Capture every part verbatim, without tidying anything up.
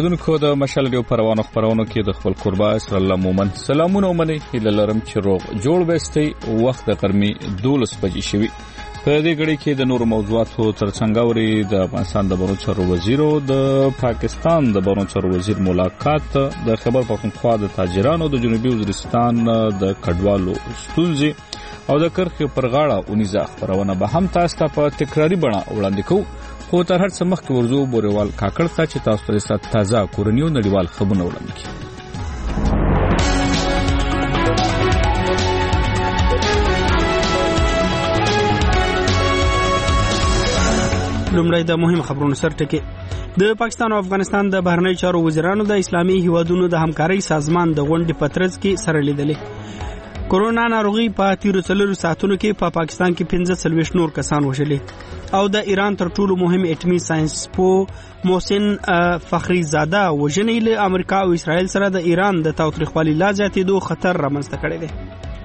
اوردونکو د مشال ډیو پروانو خبرونو کې د خپل قربا صلی الله مومن سلامونه ومني هله لرم چې روغ جوړ بستي وخت د قرمي دولس بجې شوي په دې غړي کې د نور موضوعاتو ترڅنګ اوري د افغانستان د بهرنیو چارو وزیر او د پاکستان د بهرنیو چارو وزیر ملاقات د خبر پښتونخوا د تاجرانو د جنوبي وزیرستان د کډوالو ستونزې او د کرخې پر غاړه اونیزه خبرونه به هم تاسو ته په تکراری بڼه وړاندې کوو خو تر هر څه مخکې ورزو بوريوال کاکړ ته چې تاسو ته ست تازه کورنیو نړیوال خبرونه وړاندې کړي. لومړی د مهم خبرونو سرټکی د پاکستان او افغانستان د بهرنیو چارو وزیرانو د اسلامي هیوادونو د همکارۍ سازمان د غونډې پترز کې سره لیدلې. کورونا ناروغي په تیرو څلورو ساعتونو کې په پا پاکستان کې پنځه څلوېښت نور کسان وژلې او د ایران تر ټولو مهم اټومي ساينس پو محسن فخری زاده وژنې له امریکا او اسرائیل سره د ایران د تاوتریخوالي لا زیاتېدو خطر رامنځته کړی دی.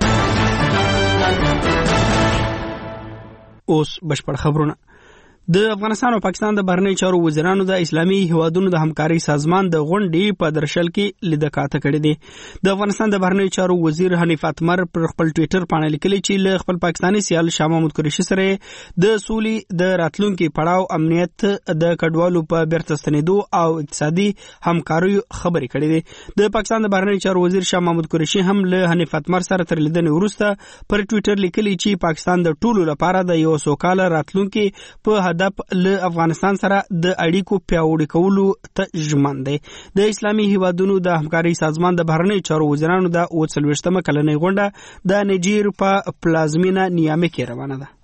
اوس بشپړ خبرونه. د افغانستان او پاکستان د بهرنیو چارو وزیرانو د اسلامي هیوادونو د همکارۍ سازمان د غونډې په درشل کې لیدکاته کړې دي. د افغانستان د بهرنیو چارو وزیر حنیف اتمر پر خپل ټوئیټر باندې لیکلي چې له خپل پاکستاني سیال شاه محمود قریشي سره د سولې د راتلونکو پړاو امنیت د کډوالو په بیرته ستنېدو او اقتصادي همکاریو خبرې کړې دي. د پاکستان د بهرنیو چارو وزیر شاه محمود قریشي هم له حنیف اتمر سره تر لیدنې وروسته پر ټوئیټر لیکلي چې پاکستان د ټولو لپاره د یو سوکاله راتلونکو په هدف له افغانستان سره د اړیکو پیاوړي کولو ته ژمن دی. د اسلامي هیوادونو د همکارۍ سازمان د بهرنیو چارو وزیرانو د اوه څلوېښتمه کلنۍ غونډه د نایجیر په پلازمینه نیامې کې روانه ده.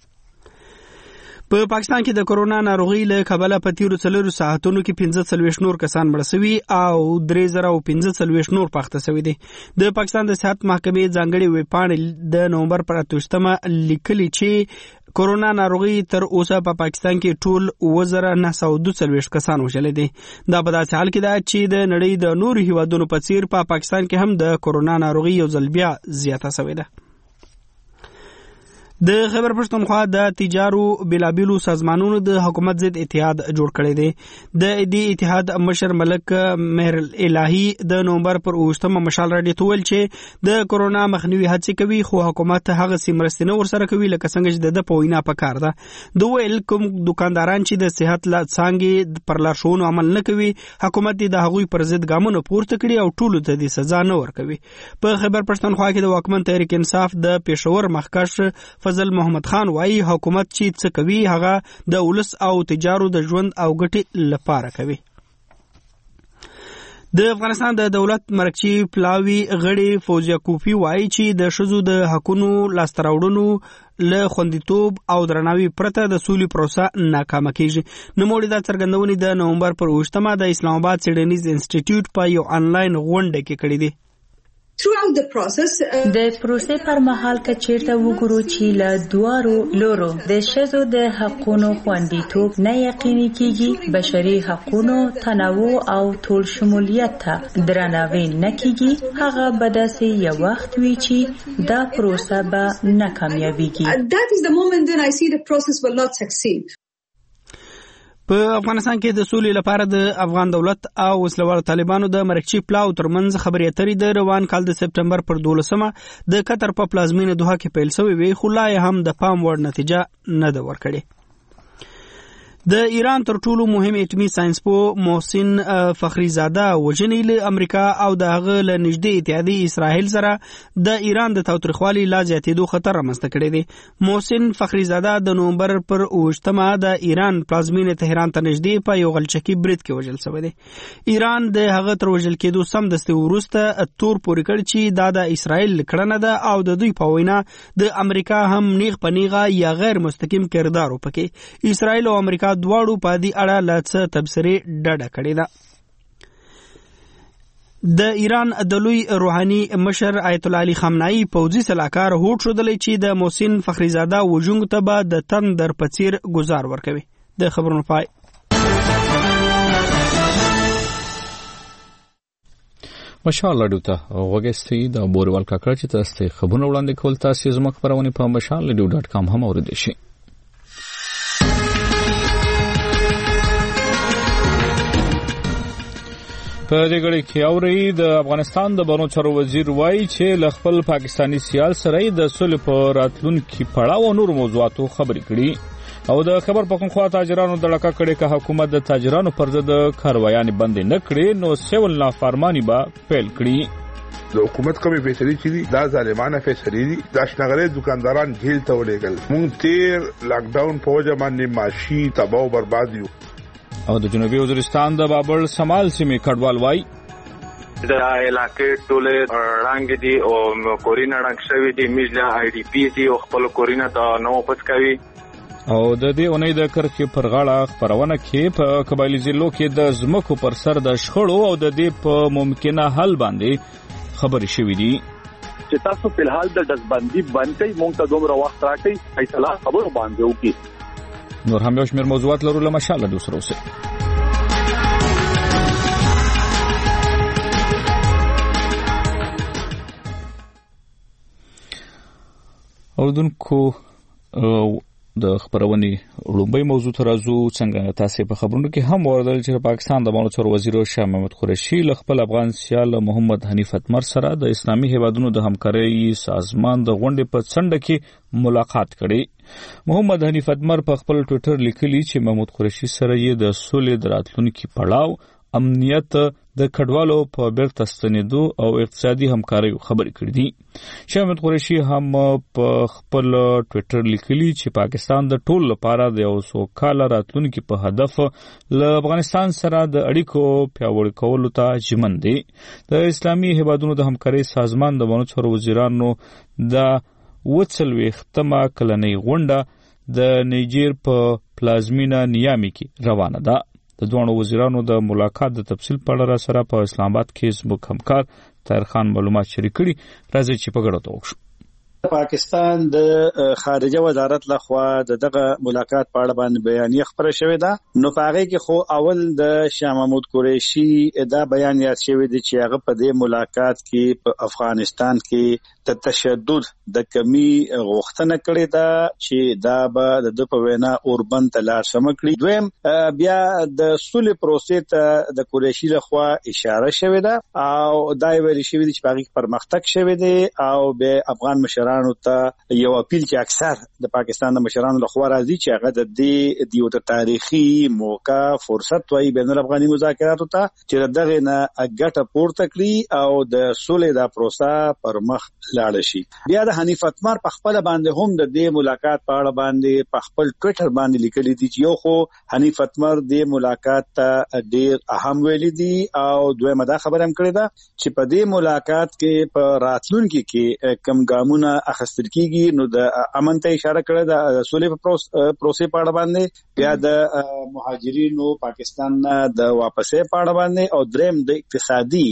په پاکستان کې د کورونا ناروغي له کبله په تیرو څلورو ساعتونو کې پنځه څلوېښت نور کسان مړه شوي او درې زره او پنځه څلوېښت نور پاخته شوي دي. د پاکستان د صحت محکمې ځانګړي ویبپاڼې د نومبر پر اتوشتمه لیکلي چې کورونا ناروغي تر اوسه په پا پاکستان کې ټول اوه زره نه سوه دوه څلوېښت کسان وژلي دي. دا په داسې حال کې ده چې د نړۍ د نورو هیوادونو په څیر په پا پاکستان کې هم د کورونا ناروغي یو ځل بیا زیاته شوې ده. د خیبر پښتونخوا د تجارو بلابلو سازمانونو د حکومت ضد اتحاد جوړ کړی دی. د دې اتحاد مشر ملک مهر الهی د نومبر پر اوشتمه مشال راډیو ته ویل چې د کورونا مخنیوي هڅې کوي خو حکومت هغه سیمرستنه ورسره کوي لکه څنګه چې د پوینا په کار ده. د ویل کوم دکانداران چې د صحت لا څنګه پر لارښوونو عمل نه کوي حکومت د هغوی پر ضد ګامونه پورته کړي او ټولو ته د سزا نه ورکوي. په خیبر پښتونخوا کې د واکمن تحریک انصاف د پېښور مخکښ فضل محمد خان وايي حکومت چې څه کوي هغه د ولس او تجارو د ژوند او ګټې لپاره کوي. د افغانستان د دولت مرکزی پلاوی غړي فوزیا کوفی وايي چې د شذو د حقونو لاستراوړونو له خوندیتوب او درناوي پرته د سولې پروسه ناکامه کیږي. نوموړي دا څرګندونې د نومبر پر اوشتمه د اسلام آباد سیډنیز انسټیټیوټ په یو آنلاین غونډه کې کړې دي. د پروسې پر مهال که چیرته وګورو چې له دوارو لورو د ښځو د حقونو خوندیتوب نه یقیني کیږي، بشري حقونو تنوع او ټول شمولیت ته درناوی نه کیږي، هغه به داسې یو وخت وي چې دا پروسه به نه کامیابیږي. په افغانستان کې د سولې لپاره د افغان دولت او وسلوال طالبانو د مرکزی پلاو ترمنځ خبرې اترې د روان کال د سپټمبر پر دولسمه د قطر په پلازمینه دوحه کې پیل شوې وي خو لا هم د پام وړ نتیجه نه ده ورکړې. د ایران تر ټولو مهم اټومي ساينس پو محسن فخری زاده وژنې له امریکا او د هغه له نږدې اتحادیې اسرائیل سره د ایران د تاوتریخوالي لا زیاتېدو خطر رامنځته کړی دی. محسن فخری زاده د نومبر پر اوشتمه د ایران پلازمینه تهران ته نږدې په یو غلچکي برید کې وژل شوی دی. ایران د هغه تر وژل کېدو سمدستي وروسته تور پورې کړ چې دا د اسرائیل کړنه ده او د دوی په وینا د امریکا هم نیغ په نیغه یا غیر مستقیم کردار وکړي. اسرائیل او امریکا دواړو په دې اړه له څه تبصرې ډډه کړې ده. د ایران د لوی روحاني مشر آیت الله علي خامنه‌ای پوځي سلاکار هوډ شودلی چې د محسن فخری زاده وژونکو ته به د تندر په څیر گزار ورکوي. د خبرونو پای. مشال لډو ته وګستې د بوريوال کاکړ چې تاسو خبرونه وړاندې کول تاسو زموږ خبرونه په مشال لډو ډاټ کام هم اوریدئ شئ. په دې غړي کې اوري د افغانستان د بانو چارو وزیر وایي چې ل خپل پاکستانی سیال سره د صلح په راتلونکي پړاو نور موضوعاتو خبرې کړي او د خبر په کوم خوا تاجرانو د لکه کړي که حکومت د تاجرانو پر ضد کاروایان بند نه کړي نو سیول نافرمانی به پیل کړي د حکومت کومې فیصلې چې دي دا ظالمانه فیصلې دي د شنغلې دکانداران جیل ته ولېږل مونږ تیر لاک ډاون په وجه باندې معاشي تباہ او برباد یو او د جنوبي وزیرستان د بابل سمال سیمې کډوال وای د علاقې ټوله رنګ دي او کورینا رنګ شوی دي میجلا آی ډی پی دي او خپل کورینا ته نو پس کوي او د دې اونۍ د کرکې پر غاړه خبرونه کې په قبایلی ضلعو کې د زمکو پر سر د شخړو او د دې په ممکنه حل باندې خبرې شوې دي چې تاسو په حال د دزبندي باندې مونږ ته دومره وخت راکړي فیصله خبرو باندې وکړي نور هم یو شمېر موضوعات لرو له مشاله دوسر اوسه اوردونکو د خبرونې لومبۍ موضوع ته راځو څنګه تاسو په خبرونو کې هم وردل چې پاکستان د بانو چارو وزیر شاه محمود قریشي له خپل افغان سیال محمد حنیف اتمر سره د اسلامي هیوادونو د همکارۍ سازمان د غونډې په څنډه کې ملاقات کړي محمد حنیف اتمر په خپل ټوئیټر لیکلي چې محمود قریشي سره یې د سولې د راتلونکي پړاو امنیت د کډوالو په بیرته ستنېدو او اقتصادي همکارۍ خبرې کړې دي شاه محمود قریشي هم په خپل ټوئیټر لیکلي چې پاکستان د ټول لپاره د یو سوکاله راتلونکي په هدف له افغانستان سره د اړیکو پیاوړي کولو ته ژمن دی د اسلامي هیوادونو د همکارۍ سازمان د بانو چارو وزیرانو د وڅلوېښتمه کلنۍ غونډه د نایجیر په پلازمینه نیامي کې روانه ده د دوه وزیرانو د ملاقات د تفصیل په اړه سره په اسلام آباد کې زموږ همکار طاهر خان معلومات شریک کړي راځي چې په ګډه توګه پاکستان د خارجه وزارت لخوا د دغه ملاقات په اړه باندې بیانیه خبره شوې ده نو په هغه کې خو اول د شاه محمود قریشي دا بیان یاد شوی دی چې هغه په دې ملاقات کې په افغانستان کې د تشدد د کمی غوښتنه کړې ده چې دا به د په وینا اوربند ته لاړ شم کړي دویم بیا د صلح پروسې ته د قریشي لخوا اشاره شوې ده او دا ویل شوی دی چې په هغه پرمختګ شوی دی او به افغان مشرانو ته یو اپیل چې اکثر د پاکستان د مشرانو لخوا راځي چې هغه د دې دیو ته تاریخي موقع فرصت وایي بین الافغاني مذاکراتو ته چې دغه نه اګټه پورته کړي او د صلح د پروسه پر مخ لاړ شي بیا د حنیف اتمر په خپل باندې هم د دې ملاقات په اړه باندې په خپل ټوئیټر باندې لیکلي دي چې یو خو حنیف اتمر د ملاقات ته ډیر اهم ویلي دي او دویمه دا خبره هم کړې ده چې په دې ملاقات کې په راتلونکي کې کم ګامونه اخستل کیږي نو د امن ته اشاره کړې ده د صلح پروسې په اړه باندې بیا د مهاجرینو پاکستان د واپسې په اړه باندې او دریم د اقتصادي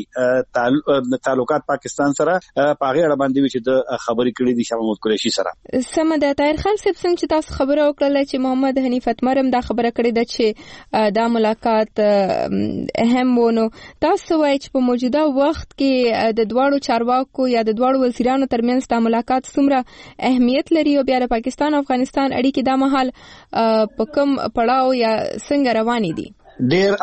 تعلقات پاکستان سره په هغه اړه باندې چې د خبرې کړې دي شاه محمود قریشي سره سم ده طاهر خان صاحب څنګه چې تاسو خبره وکړه چې محمد حنیف اتمر هم دا خبره کړې ده چې دا ملاقات اهم ونه تاسو وایي چې په موجوده وخت کې د دواړو چارواکو یا د دواړو وزیرانو ترمنځ د ملاقات څومره اهمیت لري او بیا د پاکستان او افغانستان اړیکې د مهال په کوم پړاو یا څنګه روانې دي ډیر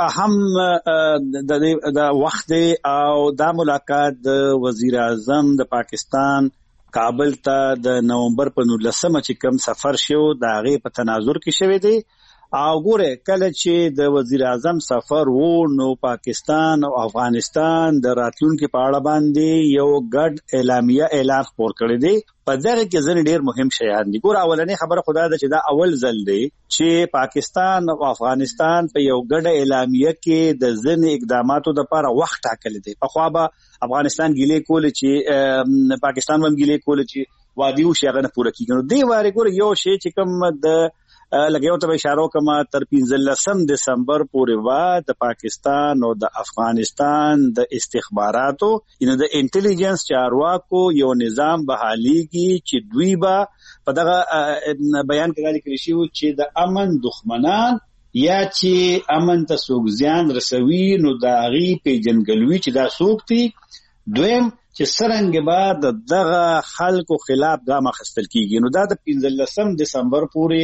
اهم د د وخت او دا ملاقات د وزیر اعظم د پاکستان کابل ته د نومبر په نولسمه چې کوم سفر شو دا غي په تناظر کې شوی دی او ګوره کله چې د وزیر اعظم سفر وو نو پاکستان او افغانستان د راتلونکو په اړه باندې یو ګډ اعلامیه اعلان خپور کړی دی په دغه کې ځینې ډیر مهم شیان دي ګوره اولنې خبره خدای ده چې دا اول ځل دی چې پاکستان او افغانستان په یو ګډ اعلامیه کې د ځینې اقداماتو لپاره وخت ټاکل دي په خو به افغانستان ګیلې کول چې پاکستان هم ګیلې کول چې وادي او شیغه نه پوره کیږي نو دی واره ګوره یو شی چې کوم د لګیو ته اشاره کوم تر پنځلسم دسمبر پورې وا د پاکستان او د افغانستان د استخباراتو ینه د انټيليجنس چارواکو یو نظام بحاليږي چې دوی با په دغه بیان کې لیکل شوی چې د امن دښمنان یا چې امن ته سوګزیان رسوي نو دا غي پیجنګلوي چې دا سوکتي دویم چې سرنګ بعد دغه خلکو خلاف ګام اخستل کیږي نو دا د پنځلسم دسمبر پورې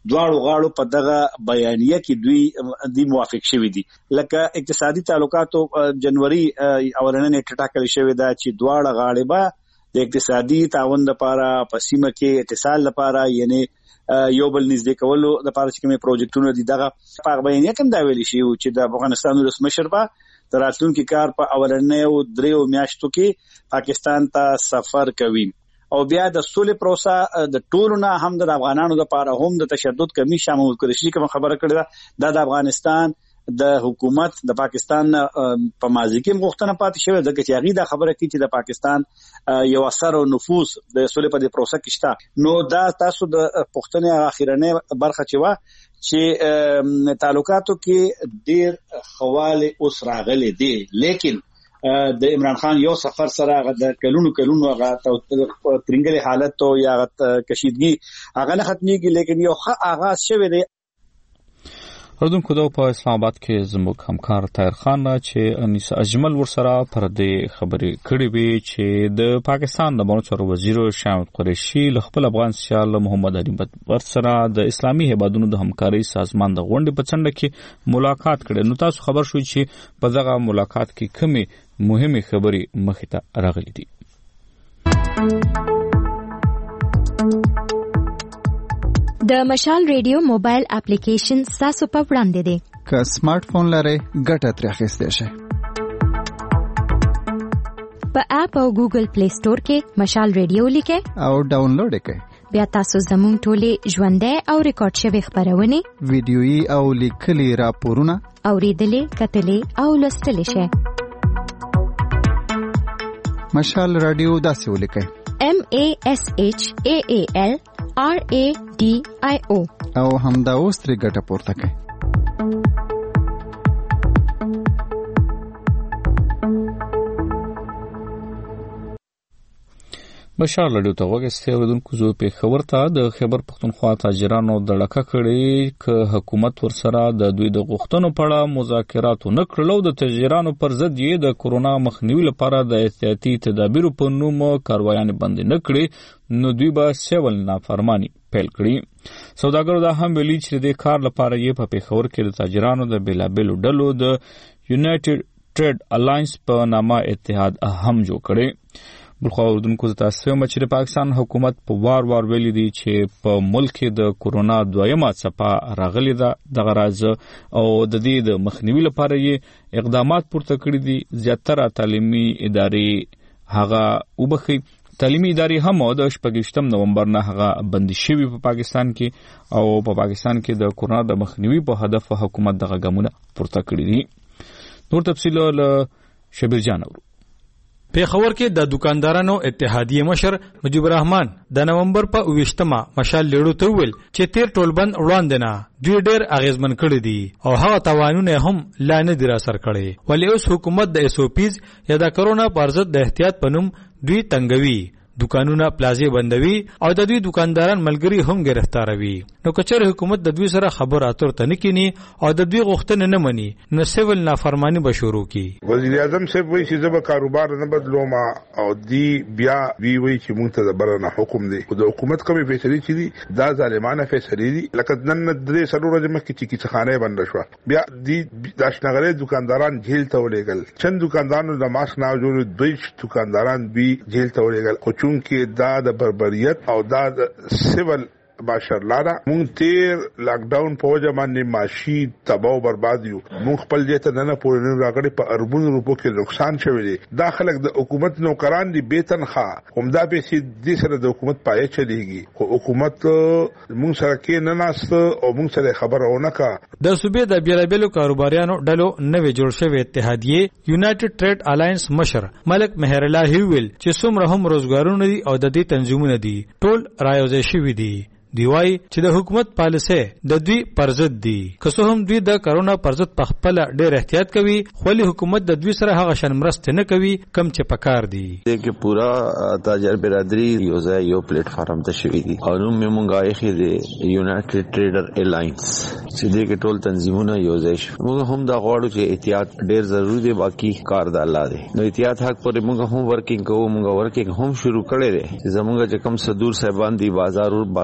دواړو غاړو په دغه بیانیه کې دوی د موافق شوي دي. لکه اقتصادي تعلقاتو جنوري اولنې نیټه ټاکل شوې ده چې دواړه غاړې به د اقتصادي تعاون لپاره په سیمه کې اتصال لپاره یعنی یو بل نږدې کولو لپاره چې کومې پروجیکټونه دي دغه په بیانیه کې دا ویل شي چې د افغانستان ولسمشر به تر راتلونکي کار په اولنیو دریو میاشتو کې پاکستان ته سفر کوي او بیا د سولې پروسه د ټولو نه هم د افغانانو لپاره هم د تشدد کمی شامل کړي شي کوم خبره کړې ده د افغانستان د حکومت د پاکستان په ماضي کې مختنه پاتې شوی د کچاغي د خبره کې چې د پاکستان یو اثر او نفوذ د سولې په پروسه کې شته. نو دا تاسو د پښتنې اخیرنه برخه چې وا چې تعلقاتو کې ډیر خواله اوس راغلي دي لیکن د عمران خان یو سفر سره د کلونو کلونو هغه ترنګلي حالت او یا کشیدګي هغه نه ختميږي لیکن یو ښه آغاز شوی دی. اردوونکو دا په اسلام آباد کې زموږ همکار طاهر خان چې انیس اجمل ورسره پر دې خبرې کړې وي چې د پاکستان د بهرنیو چارو وزیر شاه محمود قریشي له خپل افغان سیال محمد علي ورسره د اسلامي هیوادونو د همکارۍ سازمان د غونډې په څنډه کې ملاقات کړي. نو تاسو خبر شوئ چې په دغه ملاقات کې کومې مهمه خبرې مخې ته راغلي دي. د مشال ریډیو موبایل اپلیکیشن تاسو په وړاندې دی. که سمارټ فون لرئ ګټه ترې اخیستی شئ. په اپ او ګوګل پلی سٹور کې مشال ریډیو لیکئ او ډاونلوډ کړئ. بیا تاسو زموږ ټولې ژوندۍ او ریکارډ شوی خبرونه ویډیويي او لیکلي راپورونه اوریدلې کتلې او لوستلې شئ. مشال رادیو داسې ولیکئ M A S H A A L R A D I O او همدا اوس ترې ګټه پورته کړئ. بشار لډیو ته وګورئ اوردونکو زو په خبر ته د خیبر پختونخوا تاجرانو د لکه کړي ک حکومت ورسره د دوی د غوښتنو په اړه مذاکرات نه کړلو د تاجرانو پر ضد یې د کورونا مخنیوي لپاره د احتیاطي تدابیرو په نوم کاروایان بند نه کړي نو دوی به سیول نافرمانی پیل کړي. سوداګرو دا هم ویلي چې د کار لپاره یې په پیښور کې د تاجرانو د بیلابیلو ډلو د یونایټډ ټریډ الاینس په نامه اتحاد هم جوړ کړي. بلخو اردوونکو تاسو هم چې د پاکستان حکومت په وار وار ویلي دي چې په ملک کې د کورونا دویمه څپه راغلي ده دغه راز او د دې د مخنیوي لپاره یې اقدامات پورته کړي دي. زیاتره تعلیمي ادارې هغه وبخي تعلیمي ادارې هم د شپږم نومبر نه هغه بندي شوي په پاکستان کې او په پاکستان کې د کورونا د مخنیوي په هدف حکومت دغه ګامونه پورته کړي دي. نور تفصیل له شبیر جان اورو. پیښور کې د دکاندارانو اتحادیه مشر مجيب الرحمن د نومبر په اوویشتمه مشال لیړو ته ویل چې تیر ټولبند وړاندې نه دوی ډېر اغیزمن کړي دي او هغه توانونه هم لا نه دي را سر کړي ولې اوس حکومت د ایس او پیز یا د کرونا پر ضد د احتیاط پنوم دوی تنګوي دکانونه پلازې بندوي او د دوی دکانداران ملګری هم گرفتاروي. نو کچره حکومت د دوی سره خبر اتر ته نکینی او د دوی غوښتنه نه مني نو سیول نافرمانی به شروع کی. وزیر اعظم صاحب وایي چې زما کاروبار نه بدلوم او دی بیا وی وایي چې موږ ته د برنه حکم دی او د حکومت کومې فیصله چي دي دا ظالمانه فیصله دي. لکه نن درې سلو ورځې مخکې چې کیسخانه بند شو بیا دی داشنغره دکانداران جیل ته ولېګل چند دکاندارانو د ماسک نه جوړ دوی دکانداران بي جیل ته ولېګل چونکه دا د بربریت او دا د سیول باشرلاره مونږ تیر لاک ډاون په وجه باندې معاشي تباہ او برباد یو مونږ خپل دې ته نه پورې نه راغړي په اربونو روپو کې نقصان شوی دی. دا خلک د حکومت نوکران دي بیتن ښه هم دا پیسې دې سره د حکومت پایې چلیږي خو حکومت مونږ سره کې نه ناست او مونږ سره خبرونه کا. د صوبې د بیلابیلو کاروباریانو ډلو نوې جوړ شوی اتحادیه یونایټډ ټریډ الاینس مشر ملک مهر الله ویل چې څومره هم روزګارونه دي او د دې تنظیمونه دي ټول رايوځای شوی دي. دی وای چې د حکومت پالیسي د دوی پرزد دي که څه هم دوی د کرونا پرزد په خپل ډېر احتیاط کوي خو له حکومت د دوی سره هغه شان مرسته نه کوي کم چې پکار دي. دغه پورا تاجر برادری یو ځای یو پلیټ فارم ته شوی دي او نو موږ یې د یونایټډ ټریډر الاینس چې دغه ټول تنظیمونه یو ځای شي موږ هم دا غواړو چې احتیاط ډېر ضروری دی باقي کار د الله دی. نو احتیاط حق پر موږ هم ورکینګ کوو موږ ورکینګ هم شروع کړی دی چې زموږ چې کم صدور صاحبان دي بازار او بازار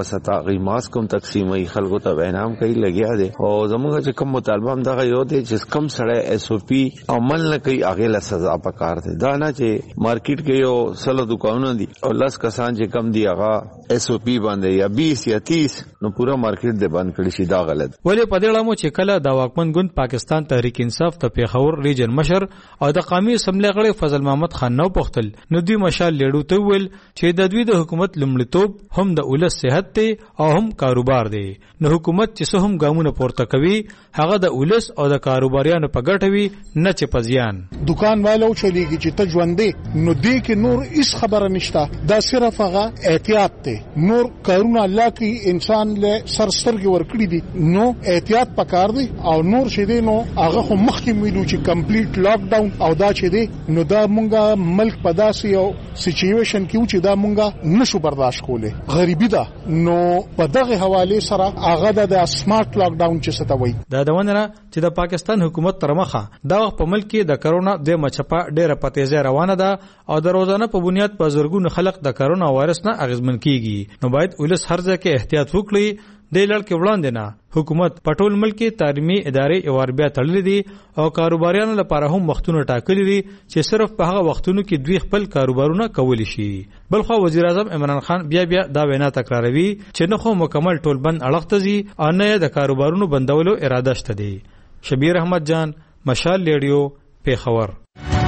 ستا غي ماسک هم تقسیمي خلکو ته انعام کوي لګیا دي او زموږ چې کوم مطالبه هم دغه یو دي چې کم سړی ایس او پی عمل نه کوي هغه له سزا پکار دي دا نه چې مارکیټ کې یو سلو دکانونه دي او لاس کسان چې کم دي هغه ایس او پی باندې یا بیس یا تیس نو پورا مارکیټ دې بند کړی شي دا غلط. ولې په دې اړه مو چې کله د واکمن ګوند پاکستان تحریک انصاف ته پیښور ریجن مشر او د قومي اسمبلی غړي فضل محمد خان نو پختل نو دوی مشال لیډو ته ویل چې د دوی د حکومت لمړیتوب هم د اولس صحت ته او هم کاروبار دی نو حکومت چې هم ګامونه پورته کوي هغه د اولس او د کاروباریانو په ګټه وي نه چې په زیان. دکان والو چلیږي چې ته ژوندې نو دې کې نور هیڅ خبره نشته دا صرف هغه احتیاط ته نور کارونه الله کې انسان له سرسترګي ورکړي دي نو احتیاط پکار دی او نور شه دي نو هغه خو مخکې ویلو چې کمپلیټ لاک ډاون او دا چې دي نو دا مونږه ملک پداسي او سچويشن کې چې دا مونږه نشو برداشت کوله غریبی ده نو په دغه حواله سره هغه د سمارټ لاک ډاون چې ستوي دا د ونره چې د پاکستان حکومت تر مخه دا وخت په ملک کې د کرونا د مچپا ډیره په تیزه روانه ده او د روزانه په بنیاد په زرګونو خلک د کرونا وایرس نه اغیزمن کیږي نو باید ولس هر ځای کې احتیاط وکړي د لړ کې وړاندې نه حکومت په ټول ملک کې تعلیمي ادارې او بیا تړلې دي او کاروباریانو لپاره هم وختونه ټاکلي دي چې صرف په هغه وختونو کې دوی خپل کاروبارونه کولی شي. بلخو وزیر اعظم عمران خان بیا بیا دا وینا تکراروي چې نه خو مکمل ټول بند اړخته زی او نه د کاروبارونو بندولو اراده شته دي. شبیر احمد جان مشال ریډیو پیښور.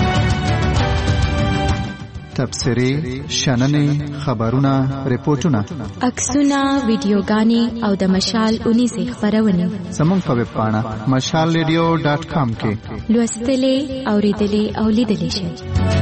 تبصری شننې خبرونه ریپورتونه عکسونه ویډیوګانې او د مشال اونیزه خبرونه زموږ په ویب پاڼه مشال ریډیو ډاټ کام کې لوستلې اوریدلې او لیدلې شئ.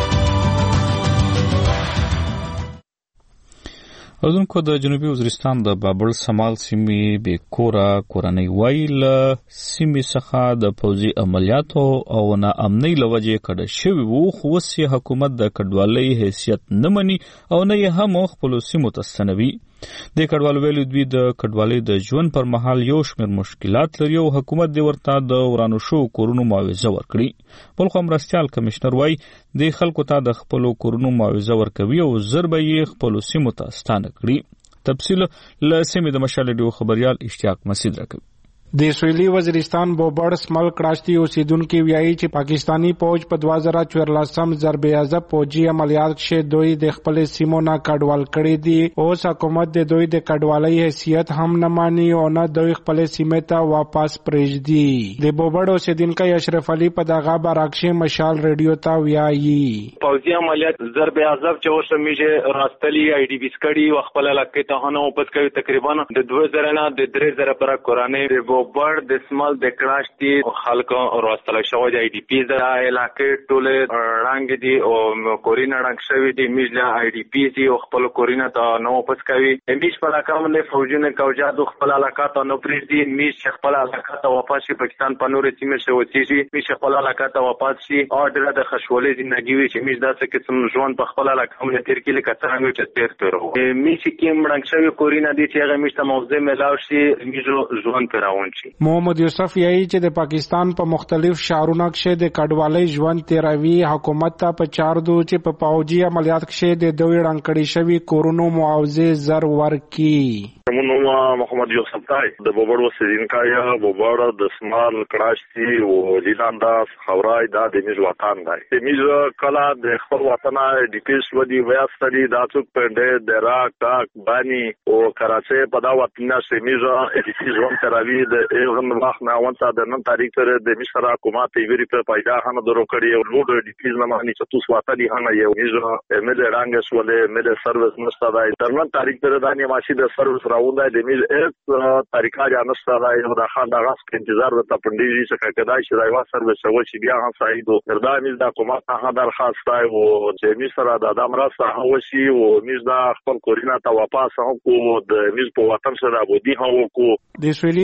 اوردونکو د جنوبي وزیرستان د بابل سمال سیمې به کورا کورنۍ وایل سیمې څخه د پوځي عملیاتو او ناامنۍ لوجې کډه شوی وو خو وسې حکومت د کډوالۍ حیثیت نه مني او نه هم خپل سیمو ته ستنوي. د کډوالو ویلو دوی د کډوالۍ د ژوند پر مهال یو شمېر مشکلات لري او حکومت د ورته د ورانو شو کورونو معاوضه ورکړي. بلخو مرستيال کمشنر وای د خلکو ته د خپل کورونو معاوضه ورکوي او ضربه یې خپل سیمو ته ستانه کړي. تفصیل له سیمې د مشال ریډیو خبريال اشتیاق مسعود راکوي. د سویلي وزیرستان بوبړ سمل کراچي اوسیدونکو ویایي چې پاکستانی فوج په دوه زره چورلسم ضرب عضب فوجي عملیات کې دوی د خپل سیمو نه کډوال کړي دي او حکومت د دوی د کډوالۍ حیثیت هم نه مانی او نه دوی خپل سیمه ته واپس پرېږدي. د بوبړ اوسیدونکو اشرف علي په دغه بارکشه مشال ریډیو ته ویایي فوجي عملیات ضرب عضب چې اوس میجه راستلي آی ډي بیس کړي او خپل علاقې ته نه واپس کوي تقریبا د دوه زره نه د درې زره پر کورانه بوبړ د سمال د کراچي خلکو راستل شوی د آی ډي پی د علاقې ټوله رنګ دي او کورینا رنګ شوی دي میجله آی ډي پی دي او خپل کورینا ته نو واپس کوي میش په علاقه باندې فوجونه کوجاد خپل علاقه ته نو پریږدي میش خپل علاقه ته واپس شي پاکستان په نور سیمه شو وتیږي میش خپل علاقه ته واپس شي او د خشولې ژوندۍ وي چې میش داسې قسم ژوند په خپل علاقه باندې تیر کې لکه څنګه چې تیر تیرو میش کې رنګ شوی کورینا دي چې هغه میش ته موضوع ملاو شي میجو ژوند پیراون شي. محمد یوسف یې چې د پاکستان په مختلف شهرونو کې د کډوالۍ ژوند تیروي حکومت ته په چار دو چې په پاوجي عملیات کې د دوی رنګړې شوی کورونو معاوضه زر ورکي. منو محمد یوسف تای د بوبړ وسیدینکایا بوبړ د سمال کراچي او لیلانداس خورای د دمیز وطن دی. دمیز کلا د خپل وطن د پیس ودی ویاستري د څوک په د راک بانی او کراچي په دا وطن سیمیز ادیسیز ون تراوی د ایغن وخت نه وانته د نن تاریخ سره د مصر حکومت ایوری په پیدا هنه درو کړی او لوډ د پیس نه مانی چې توس وطن هنه یو میز مل رنګ سولې مل سرویس نشته دا د نن تاریخ سره د نیماشي د سرویس راوند د میز اس طریقه یا نشته دا یو د خان د غاس انتظار د تپندېږي چې کدا چې دا یو سرویس او چې بیا هم سایدو دا میز د حکومت ته درخواست دی او چې میز سره د ادم راسته هوشي او میز د خپل کورینا ته واپس هم کو د میز په وطن سره بودی هم کو. د سویلي وزیرستان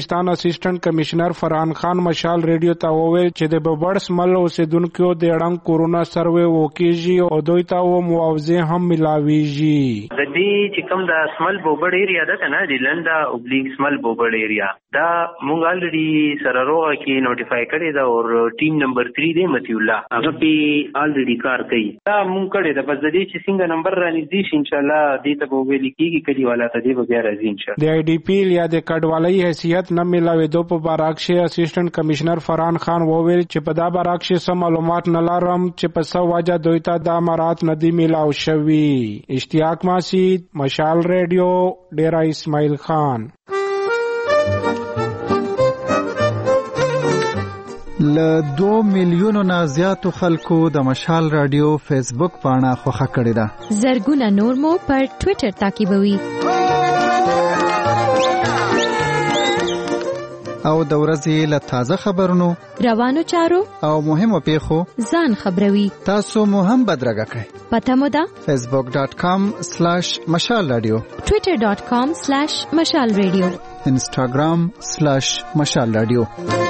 وزیرستان اسسټنټ کمشنر فرحان خان مشال ریډیو ته وویل چې د بوبړ سمل اوسیدونکو د اړنګ کورونا سروې وکیږي او دوی ته و معاوضه هم ملاويږي. د دې چې کوم د سمل بوبړ ایریا ده کنه د لندا اوبلیګ سمل بوبړ ایریا دا مونږ الریډي سره روغه کې نوټیفای کړی دا او ټیم نمبر تین دی متی الله هغه په الریډي کار کوي دا مونږ کړی دا بس د دې چې څنګه نمبر راني دي ان شاء الله دې ته به ویل کېږي کلی والا ته دې به بیا راځي ان شاء الله. د ای ډی پی یا د کډوالۍ حیثیت نه ملاوېدو په بارکشه اسسټنټ کمشنر فرحان خان وویل چې په دا بارکشه سم معلومات نه لرم چې په څه وجه دوی ته دا مراد ندي ملاو شوی. اشتیاق ماسید مشال ریډیو ډیرا اسماعیل خان. ل دو میلیونو نه زیاتو خلکو د مشال رادیو فیسبوک پاڼه خوښه کړې ده. زرګونه نور مو پر ټوئیټر تعقیبوي. او د ورځې له تازه خبرونو روانو چارو او مهمو پیښو ځان خبروي. تاسو مو هم بدرګه کړئ. پته مو ده فیسبوک ډاٹ کام سلیش مشال رادیو، ټوئیټر ډاٹ کام سلیش مشال رادیو، انسټاګرام سلیش مشال رادیو.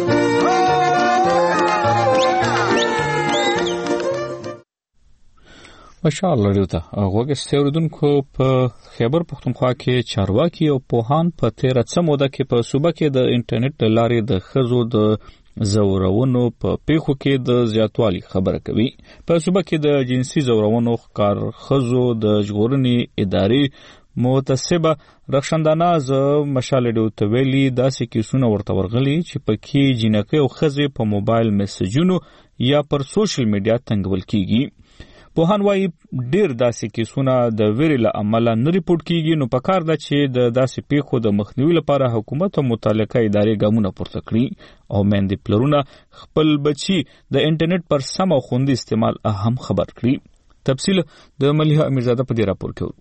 مشال رادیو ته غوږ اوریدونکو په خیبر پختونخوا کې چارواکي او پوهان په تیر څه موده کې په صوبه کې د انټرنیټ لارې د خزو د زورونو په پیښو کې د زیاتوالي خبره کوي. په صوبه کې د جنسي زورونو ښکار خزو د ژغورنې ادارې متعصبه رخصندانه ز مشال رادیو ته ویلي داسې کیسونه ورته ورغلي چې پکې جنکۍ او خزې په موبایل میسجونو یا پر سوشل میډیا تنګول کیږي. پوهان وايي ډیر داسې کیسونه د ویرې له امله نه ریپورټ کیږي، نو پکار ده چې د داسې پیښو د مخنیوي لپاره حکومت او متعلقه ادارې ګامونه پورته کړي او میندې پلرونه خپل بچي د انټرنیټ پر سم او خوندي استعمال اهم خبر کړي. تفصیل د ملیحه امیرزاده په دې راپور کې.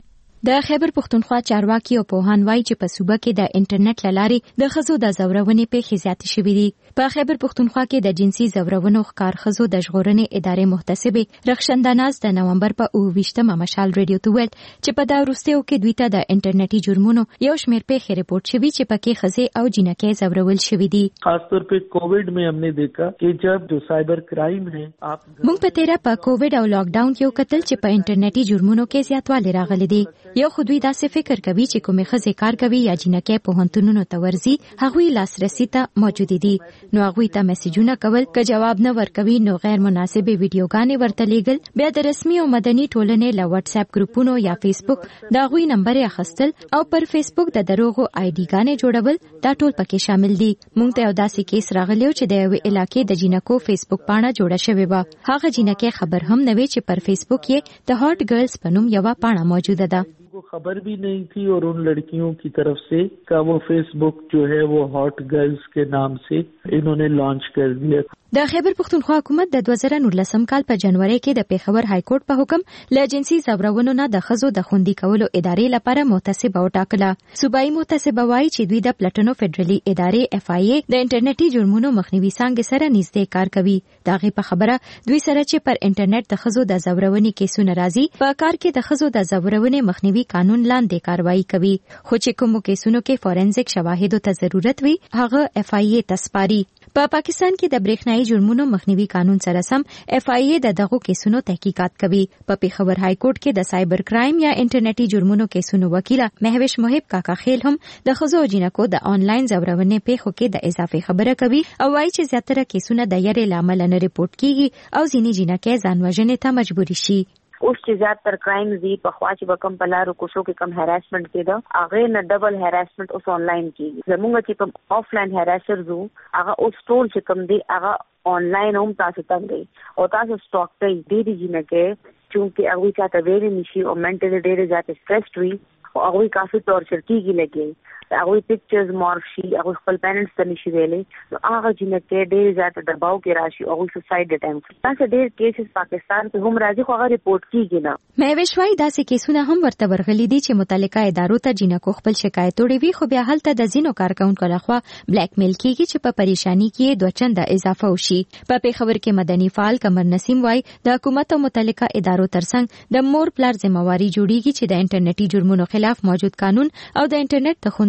د خیبر پختونخوا چارواکي او پوهان وایي چې په صوبه کې د انټرنیټ لارې د خزو د زورونې پیښې زیاتې شوې دي. په خیبر پختونخوا کې د جنسي زورونو ښکار خزو د ژغورنې ادارې محتسبه رخصنداناز د نومبر په اوویشتمه مشال ریډیو ته ویل چې په دا وروستیو کې دوی ته د انټرنیټي جرمونو یو شمېر پیښې ریپورټ شوي چې پکې خزې او جنکۍ زورول شوي دي. خاص طور په کووډ में हमने देखा कि जब जो साइबर क्राइम है आप موږ په تیره په کووډ او لاک ډاون کې وکتل چې په انټرنیټي جرمونو کې زیاتوالی راغلی دی. یو خو دوی داسې فکر کوي چې کومې خزې کار کوي یا جنکۍ پوهنتونونو ته ورځي هغوی لاسرسي ته موجود دي، نو هغوی ته میسجونه کول که جواب نه ورکوي نو غیر مناسبه ویډیوګانې ورته لیږل، بیا د رسمي او مدني ټولنې له واتس اپ ګروپونو یا فیسبوک د هغوی نمبر اخیستل او پر فیسبوک د دروغو آی ډي ګانې جوړول دا ټول پکې شامل دي. موږ ته یو داسې کیس راغلی چې د یوې علاقې د جنکو فیسبوک پاڼه جوړه شوې وه. هغه جنکۍ خبر هم نه وي چې پر فیسبوک یې د هاٹ ګرلز په نوم یوه پاڼه موجوده ده. खबर भी नहीं थी और उन लड़कियों की तरफ से का वो फेसबुक जो है वो हॉट गर्ल्स के नाम से इन्होंने लॉन्च कर दिया. د خیبر پختونخوا حکومت د دوه زره نولسم کال په جنوري کې د پیښور های کورټ په حکم له جنسي زورونو نه د خزو د خوندي کولو ادارې لپاره محتسبه وټاکله. صوبایي محتسبه وایي چې دوی د پلټنو فدرالي ادارې اف آی ای د انټرنیټي جرمونو مخنیوي څانګې سره نږدې کار کوي. د هغې په خبره دوی سره چې پر انټرنیټ د خزو د زورونې کیسونه راځي په کار کې د خزو د زورونې مخنیوي قانون لاندې کاروایی کوي، خو چې کومو کیسونو کې فورنزیک شواهدو ته ضرورت وي هغه اف آی ای تسپاري. په پاکستان کې د برېښنايي جرمونو مخنیوي قانون سره سم اف آی ای د دغو کیسونو تحقیقات کوي. په پیښور های کورټ کې د سایبر کرایم یا انټرنیټي جرمونو کیسونو وکیله مهوش محب کاکا خیل هم د خزو او جنکو د آنلاین زورونې پیښو کې د اضافي خبره کوي او وایي چې زیاتره کیسونه د یری لامل نه ریپورټ کیږي او ځینې جنکۍ ځان وژنې ته مجبوري شي. اوس چې زیاتر کرایم زی په خوا چې وکم په لارو کوشو کې کم هراسمنت کېده هغه نه ډبل هراسمنت اوس آنلاین کیږي. زموږ چې په آفلاین هراسر زو هغه اوس ټول چې کم دی هغه آنلاین هم تاسو ته دی او تاسو سټاک کوي ډېری جنکۍ چې هغه چاته ویلې نشي او منټلی ډېر زیات سټرېسډ وي او هغه کافي ټورچر کیږي لګي هغه پکچرز مارشي هغه خپل پیرنټس ته نشي ویلې نو هغه جنکۍ ډېر زیات دباو کې راشي او سوسایډ اټمپټ تاسو ډېر کیسز پاکستان کې هم راځي خو هغه ریپورټ کیږي نه. مهوش وايي داسې کیسونه هم ورته ورغلي دي چې متعلقه ادارو ته جنکو خپل شکایت وړي وي خو بیا هلته د ځینو کارکونکو لخوا بلیک میل کیږي چې په پریشانی کې دوه چنده اضافه وشي. په پیښور کې مدني فعال قمر نسیم وايي د حکومت او متعلقه ادارو ترڅنګ د مور پلار ذمہواری جوړیږي چې د انټرنیټي جرمونو خلاف موجود قانون او د انټرنیټ د خوندي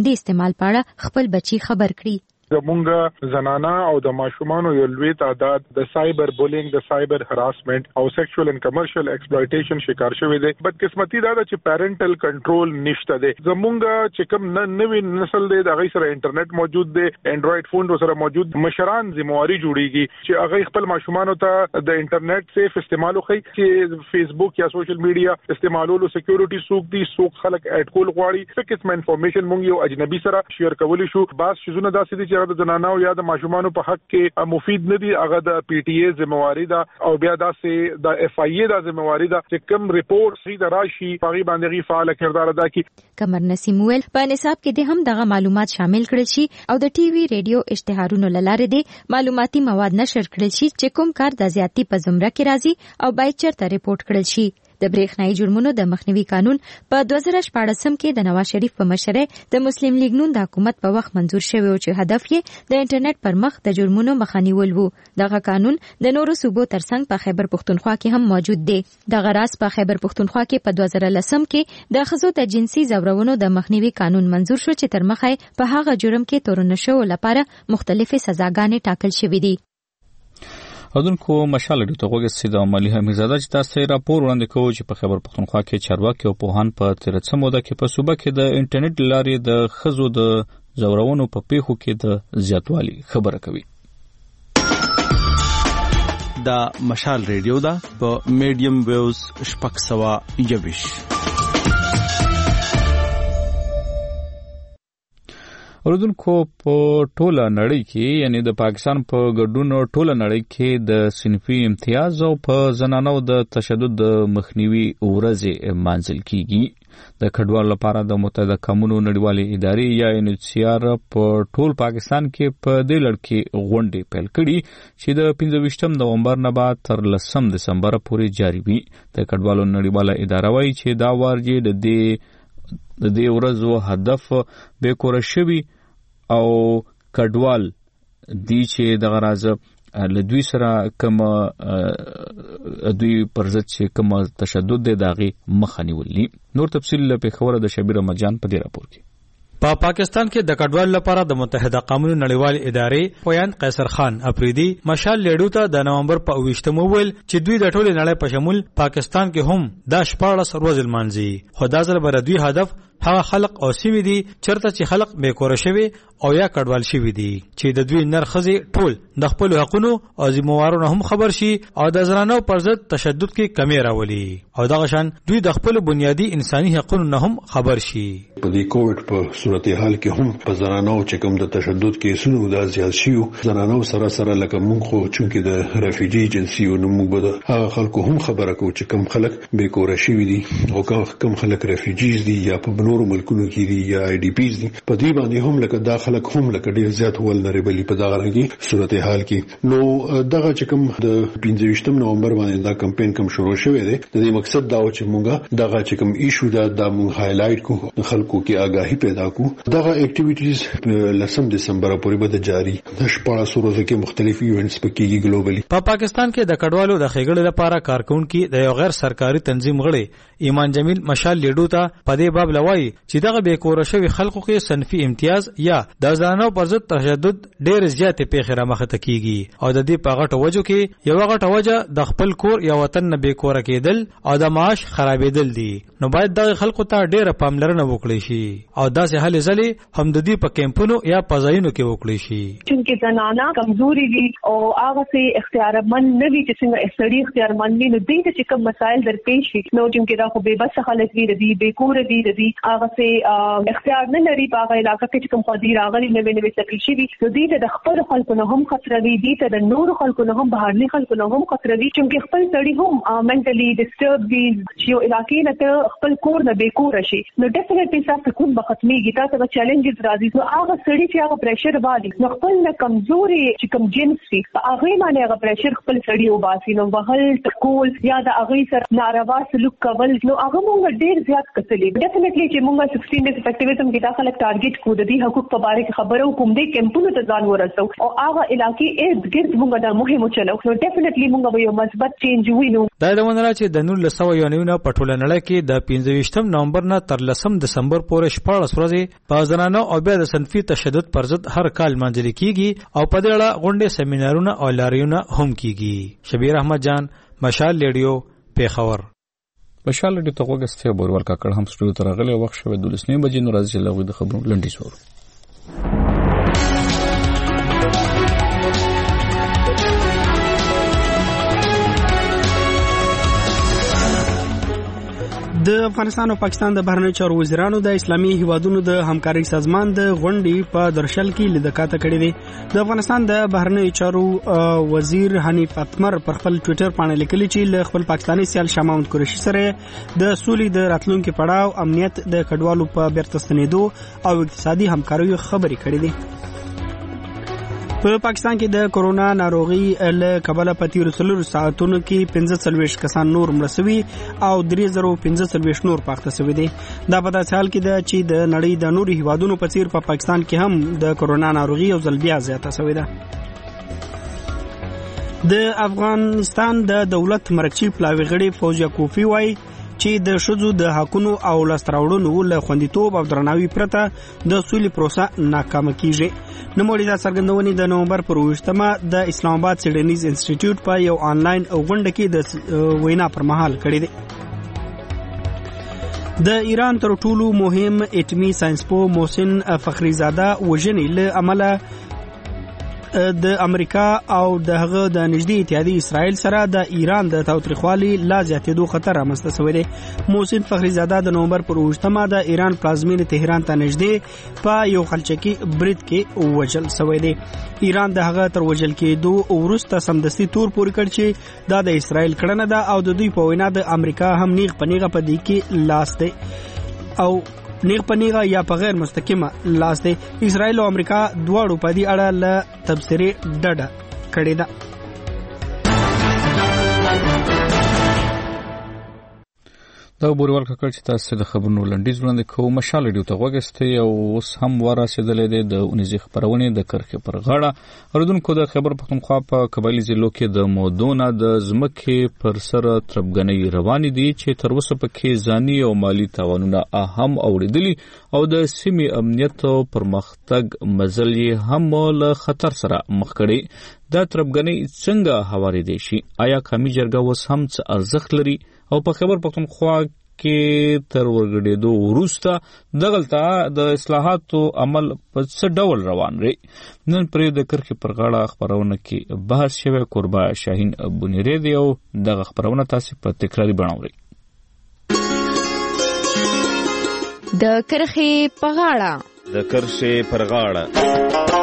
همدې استعمال په اړه خپل بچي خبر کړي. زمونږ زنانا او د ماشومان یو لوی تعداد د سایبر بولینګ د سایبر هراسمنت او سیکشوال اند کمرشل ایکسپلویټیشن شکار شوی دی. بدقسمتي دا چې پیرنټل کنټرول نشته دی. زمونږ چې کوم نوې نسل دی د هغه سره انټرنیټ موجود دی، انډراید فون سره موجود، مشران ذمہواری جوړیږي چې هغه خپل ماشومان ته د انټرنیټ سیف استعمال وکړي، چې فیسبوک یا سوشل میډیا استعمالولو سکیورټي سوق دي، سوق خلک اډ کول غواړي. څه قسم انفارمیشن مونږ یو اجنبي سره شیر کولی شو. باز شزونه داسې دي چې د زنانو یا د ماشومانو په حق کې مفید نه دي. هغه د پی ټی ای ذمہواری ده او بیا داسې د اف آی ای د ذمہواری ده چې کوم ریپورت سي د راشي هغه باندې فعال کردار ادا کړي. قمر نسیم ویل په نصاب کې د هم دغه معلومات شامل کړل شي او د ټي وي ریډیو اشتهارونو لاره د معلوماتي مواد نشر کړل شي چې کوم کار د زیاتی په زمره کې راځي او باید چرته ریپورت کړل شي. د برېښنايي جرمونو د مخنیوي قانون په دوه زره شپاړسم کې د نواز شریف په مشرۍ د مسلم لیگ نون د حکومت په وخت منزور شوی او چې هدف یې د انټرنیټ پر مخ د جرمونو مخنیول وو. دغه قانون د نورو صوبو ترڅنګ په خیبر پښتونخوا کې هم موجود دی. دغه راز په خیبر پښتونخوا کې په دوه زره لسم کې د ښځو د جنسي زورونو د مخنیوي قانون منزور شو چې تر مخه په هغه جرم کې تورن شو لپاره مختلفې سزاګانې ټاکل شوې دي. اودونکو مشال د توګه سید عملی حمیدزاده چې تاسو راپور وړاندې کوي چې په خیبر پښتونخوا کې چارواکي او پوهان په تیر څه موده کې په صوبه کې د انټرنیټ لارې د خزو د زورونو په پیښو کې د زیاتوالي خبره کوي. دا مشال ریډیو دا په میډیم ویوز شپږ سوه یوویش. اوردونکو په ټوله نړۍ کې یعنی د پاکستان په ګډون ټوله نړۍ کې د صنفي امتیاز او په زنانو د تشدد د مخنیوي ورځې مانځل کیږي. د کډوالو لپاره د متحده قومونو نړیوالې ادارې یا ان ایچ سی آر په ټول پاکستان کې په دې لړ کې غونډې پیل کړي چې د پنځه ویشتم نومبر نه بعد تر لسم دسمبر پورې جاری وي. د کډوالو نړیواله اداره وايي چې دا وارجې د دې د دې ورځو هدف به کور شوی او کډوال دی چې د غراز لدوی سره کوم دوی پرځت چې کوم تشدد دی داغي مخنیولي. نور تفصیل په خبره د شبیر مجان په دې راپور کې. په پا پاکستان کې د کډوال لپاره د متحده قومونو نړیوالې ادارې پویان قیصر خان افریدي مشال لیډو ته د نومبر په اوویشتم ویل چې دوی د ټولې نړۍ په شمول پاکستان کې هم دا شپاړس ورځې لمانځي. خو دا ځل به دوی هدف هغه خلق او سیمې دي چرته چې خلق بې کور شوي او یا کډوال شوي دي چې د دوی نرخځي ټول د خپل حقوقو او ذمہوارونو هم خبر شي او د زنانو پر ضد تشدد کې کمی راولي او دغه شان دوی د خپل بنیادی انساني حقوقو نه هم خبر شي. په دې کووډ په صورتحال کې هم په زنانو چې کوم د تشدد کې سونو د زیات شيو زنانو سره سره لکه مونږ خو چونکې د رفیجی جنسي او نمو بده هغه خلکو هم خبره کو چې کوم خلک بې کور شوي دي او کوم خلک رفیجیز دي یا په نورو ملکونو کې دي یا آی ډي پیز دي. په دې باندې هم لکه دا خلک هم لکه ډیر زیات ولنریبل په دغه رنګي صورتحال کې. نو دغه چې کوم د پنځه ویشتم نومبر باندې دا کمپاین کوم شروع شوی دی د دې مقصد دا و چې مونږه دغه چې کوم ایشو دا د مونږ هایلایټ کو خلکو کې آگاهی پیدا کو. دغه اکټیویټیز لسم دسمبر پورې به جاری د شپږ ورځې کې مختلف ایونټس پکېږي ګلوبلی. په پاکستان کې د کډوالو د خېګړې لپاره کارکونکو د یو غیر سرکاري تنظیم غړي ایمان جمیل مشال لیډو ته په دې باب لوي چې دغه بې کور شوی خلکو کې صنفي امتیاز یا د زنانو پر ضد تشدد ډېر زیات پیښه رامخته کیږي او د دې په غټه وجو کې یو غټه وجه د خپل کور یا وطن نه بې کور کېدل او د معاش خرابېدل دي. نو باید د خلکو ته ډېر پاملرنه وکړي شي او داسې هلې ځلې هم د دې په کیمپونو یا پځایونو کې وکړي شي چې زنانه کمزوري دي او هغه سي اختیارمن نه وي چې څنګه استړي اختیارمن نه دي چې کوم مسایل درپېښ شي. نو چې دا خو به بس خلک دي د بې کور دي د دې هغه سي اختیار نه لري په هغه علاقه کې چې کوم خدي راغلي نه ویني تکلیف شي نو دې د خپل خلکو نه هم خطر وي دي ته د نور خلکو نه هم بهرني خلکو نه هم خطر وي چې خپل سړي هم منټلی ډیسټرب دي چې یو علاقې نه ته خپل کور نه بې کور شي نو ډیفینټلی تاسو کوم بختميږي تاسو به چیلنجز راځي. نو هغه سړي چې هغه پریشر والی نو خپل نه کمزوري چې کوم جنس وي هغه باندې هغه پریشر خپل سړي وباسي نو وهل ټکول یا د هغه سره ناروا سلوک کول نو هغه موږ ډیر زیات کتلې. ډیفینټلی چې موږ sixteen days effectivism کې داخله ټارګټ کو د دې حقوق په اړه کې خبرو کوم دې کمپونو ته ځان ورسو او هغه علاقې ارد ګرد موږ د مهمو چلو نو ډیفینټلی موږ به یو مثبت چینج وینو. دا د ونره چې د نولس سوه یو نوي نه په ټوله نړۍ کې د پنځه ویشتم نومبر نه تر لسم دسمبر پورې شپاړس ورځې په زنانو او بیا د صنفي تشدد پر ضد هر کال منځل کیږي او په دې اړه غونډې سیمینارونه او لاریونه هم کیږي. شبیر احمد جان، مشال ریډیو، پیښور. مشال ریډیو ته وګورئ بورول کاکړ هم سټوډیو ته راغلی وخت شوه د لسنې بجې نو راځي لغوی د خبرو لنډی سور. د افغانستان او پاکستان د بهرنیو چارو وزیرانو د اسلامي هیوادونو د همکارۍ سازمان د غونډې په درشل کې لیدکاته کړې دي. د افغانستان د بهرنیو چارو وزیر حنیف اتمر پر خپل ټوئیټر باندې لیکلي چې له خپل پاکستاني سیال شاه محمود قریشي سره د سولې د راتلونکو پړاو، امنیت، د کډوالو په بیرته ستنېدو او اقتصادي همکاریو خبرې کړې دي. په پاکستان کې د کورونا ناروغي له کبله په تیرو څلورو ساعتونو کې پنځه څلوېښت کسان نور مړه شوي او درې زره پنځه څلوېښت نور پاخته شوي دي. دا په داسې حال کې ده چې د نړۍ د نورو هیوادونو په څیر په پا پاکستان کې هم د کورونا ناروغي یو ځل بیا زیاته شوې ده. د افغانستان د دولت مرکزي پلاوي غړي فوزیا کوفی وایي چې د شذو د حقونو او لاستراوړنو له خوندیتوب او درناوي پرته د سولې پروسه ناکامه کیږي. نوموړي دا څرګندونې د نومبر پر اوویشتمه د اسلام آباد سیډنیز انسټیټیوټ په یو آنلاین غونډه کې د وینا پر مهال کړې ده. د ایران تر ټولو مهم اټومي ساينسپوه محسن فخریزاده وژنې له عمله د امریکا او دغه د نږدې اتحادیه اسرائیل سره د ایران د تاوتریخوالي لا زیاتېدو خطر رامنځته شوی دی. محسن فخریزاده د نومبر پر اوویشتمه د ایران پلازمینې تهران ته نږدې په یو خلچکي برید کې وژل شوی دی. ایران د هغه تر وژل کېدو وروسته سمدستي تور پورې کړ چې دا د اسرائیل کړنه ده او د دوی په وینا د امریکا هم نیغ په نیغه په دې کې لاس دی او نیغ په نیغه یا په غیر مستقیمه لاس دی. اسرائیل او امریکا دواړو په دې اړه له تبصرې ډډه کړې ده. دا بورول ککړ چې تاسو د خبرونو لنډیز وړاندې کوو. مشال ریډیو ته وګورئ او اوس هم ورسېدلې ده د اونیزي خبرونه د کرخې پر غاړه. اوردونکو د خبر پختونخوا په قبایلی ضلعو کې د مودونه د ځمکې پر سر تربګنۍ روانې دي چې تر اوسه پکې ځاني او مالی تاوانونه هم اوریدلي او د سیمې امنیت او پرمختګ مزل یې هم له خطر سره مخ کړي. دا تربګنۍ څنګه هوارېدای شي؟ آیا قومي جرګه اوس هم څه ارزښت لري؟ او په خبر پختونخوا کې تر ورګډېدو وروسته دغلته د اصلاحاتو عمل په څه ډول روان دی؟ نن پرې د کرخې پر غاړه خبرونه کې بحث شوی. قربا شاهین بونیری دی او دغه خبرونه تاسو په تکراري بڼه اورئ. د کرخې په غاړه د کرخې پر غاړه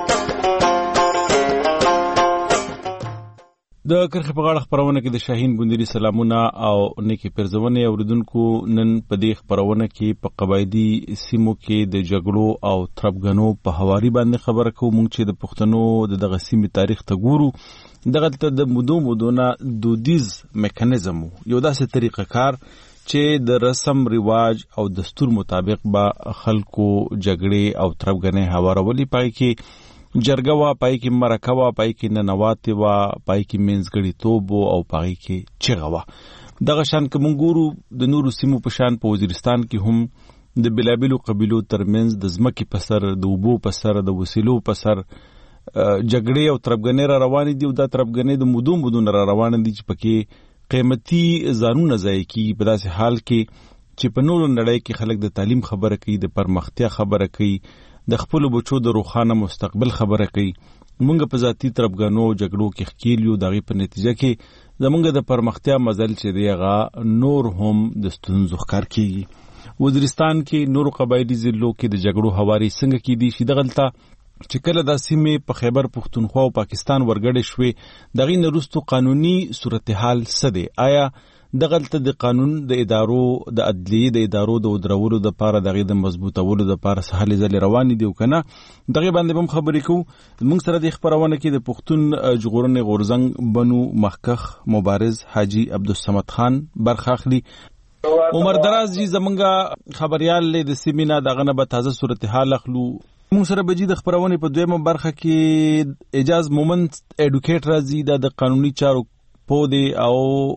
د کرخې په غاړه خبرونه کې د شاهین بوندری سلامونه او نیکی پرزونه اوریدونکو. نن په دې خبرونه کې په قبایلی سیمو کې د جګړو او تربګنو په حواري باندې خبره کوو. مونږ چې د پښتنو د دغه سیمې تاریخ ته ګورو، دغه ته د مودو مودونه دودیز میکانیزم یو داسې طریقه کار چې د رسم رواج او دستور مطابق به خلکو جګړې او تربګنې هوارولي. پای کې جرګه وا، پای کې مرکه وا، پای کې ننواتې وا، پای کې منځګړیتوب او پای کې چغه وا. دغه شان که مونږ ګورو د نورو سیمو په شان په وزیرستان کې هم د بلابلو قبیلو ترمنځ د ځمکې په سر، د اوبو په سر، د وسیلو په سر جګړې او تربګنې را روانې دي او دا تربګنې د مودو مودونه را روانې دي چې پکې قیمتي ځانونه ضایع کیږي. په داسې حال کې چې په نورو نړۍ کې خلک د تعلیم خبره کوي، د پرمختیا خبره کوي، د خپل بچو د روښانه مستقبل خبره کوي. مونږ په ذاتی تربګنو جګړو کې ښکیل یو. دغه په نتیجه کې زمونږ د پرمختیا مزل چې دی هغه نور هم د ستونزو ښکار کیږي. وزیرستان کې نورو قبایلی ضلعو کې د جګړو هواري څنګه کیدي شي؟ دغلته چې کله د سیمې په خیبر پختونخوا او پاکستان ورګړې شوې، دغه نرستو قانوني صورتحال څه دی؟ آیا دغلته د قانون د ادارو د عدلیې د ادارو د ودرولو د پاره دغه د مضبوطولو د پاره سهال ځل روان دي او کنه؟ دغه باندې هم خبرې کوو. موږ سره د خبرونه کې د پښتون جغورنې غورزنګ بنو مخکخ مبارز حاجی عبدالصمد خان برخاخلی. عمر دراز جی زمونږ خبريال له د سیمینا دغه نه به تازه صورتحال اخلو. موږ سره به جی د خبرونه په دویمه برخه کې اجاز مومنت اډوکیټ راځي د قانوني چارو په دی او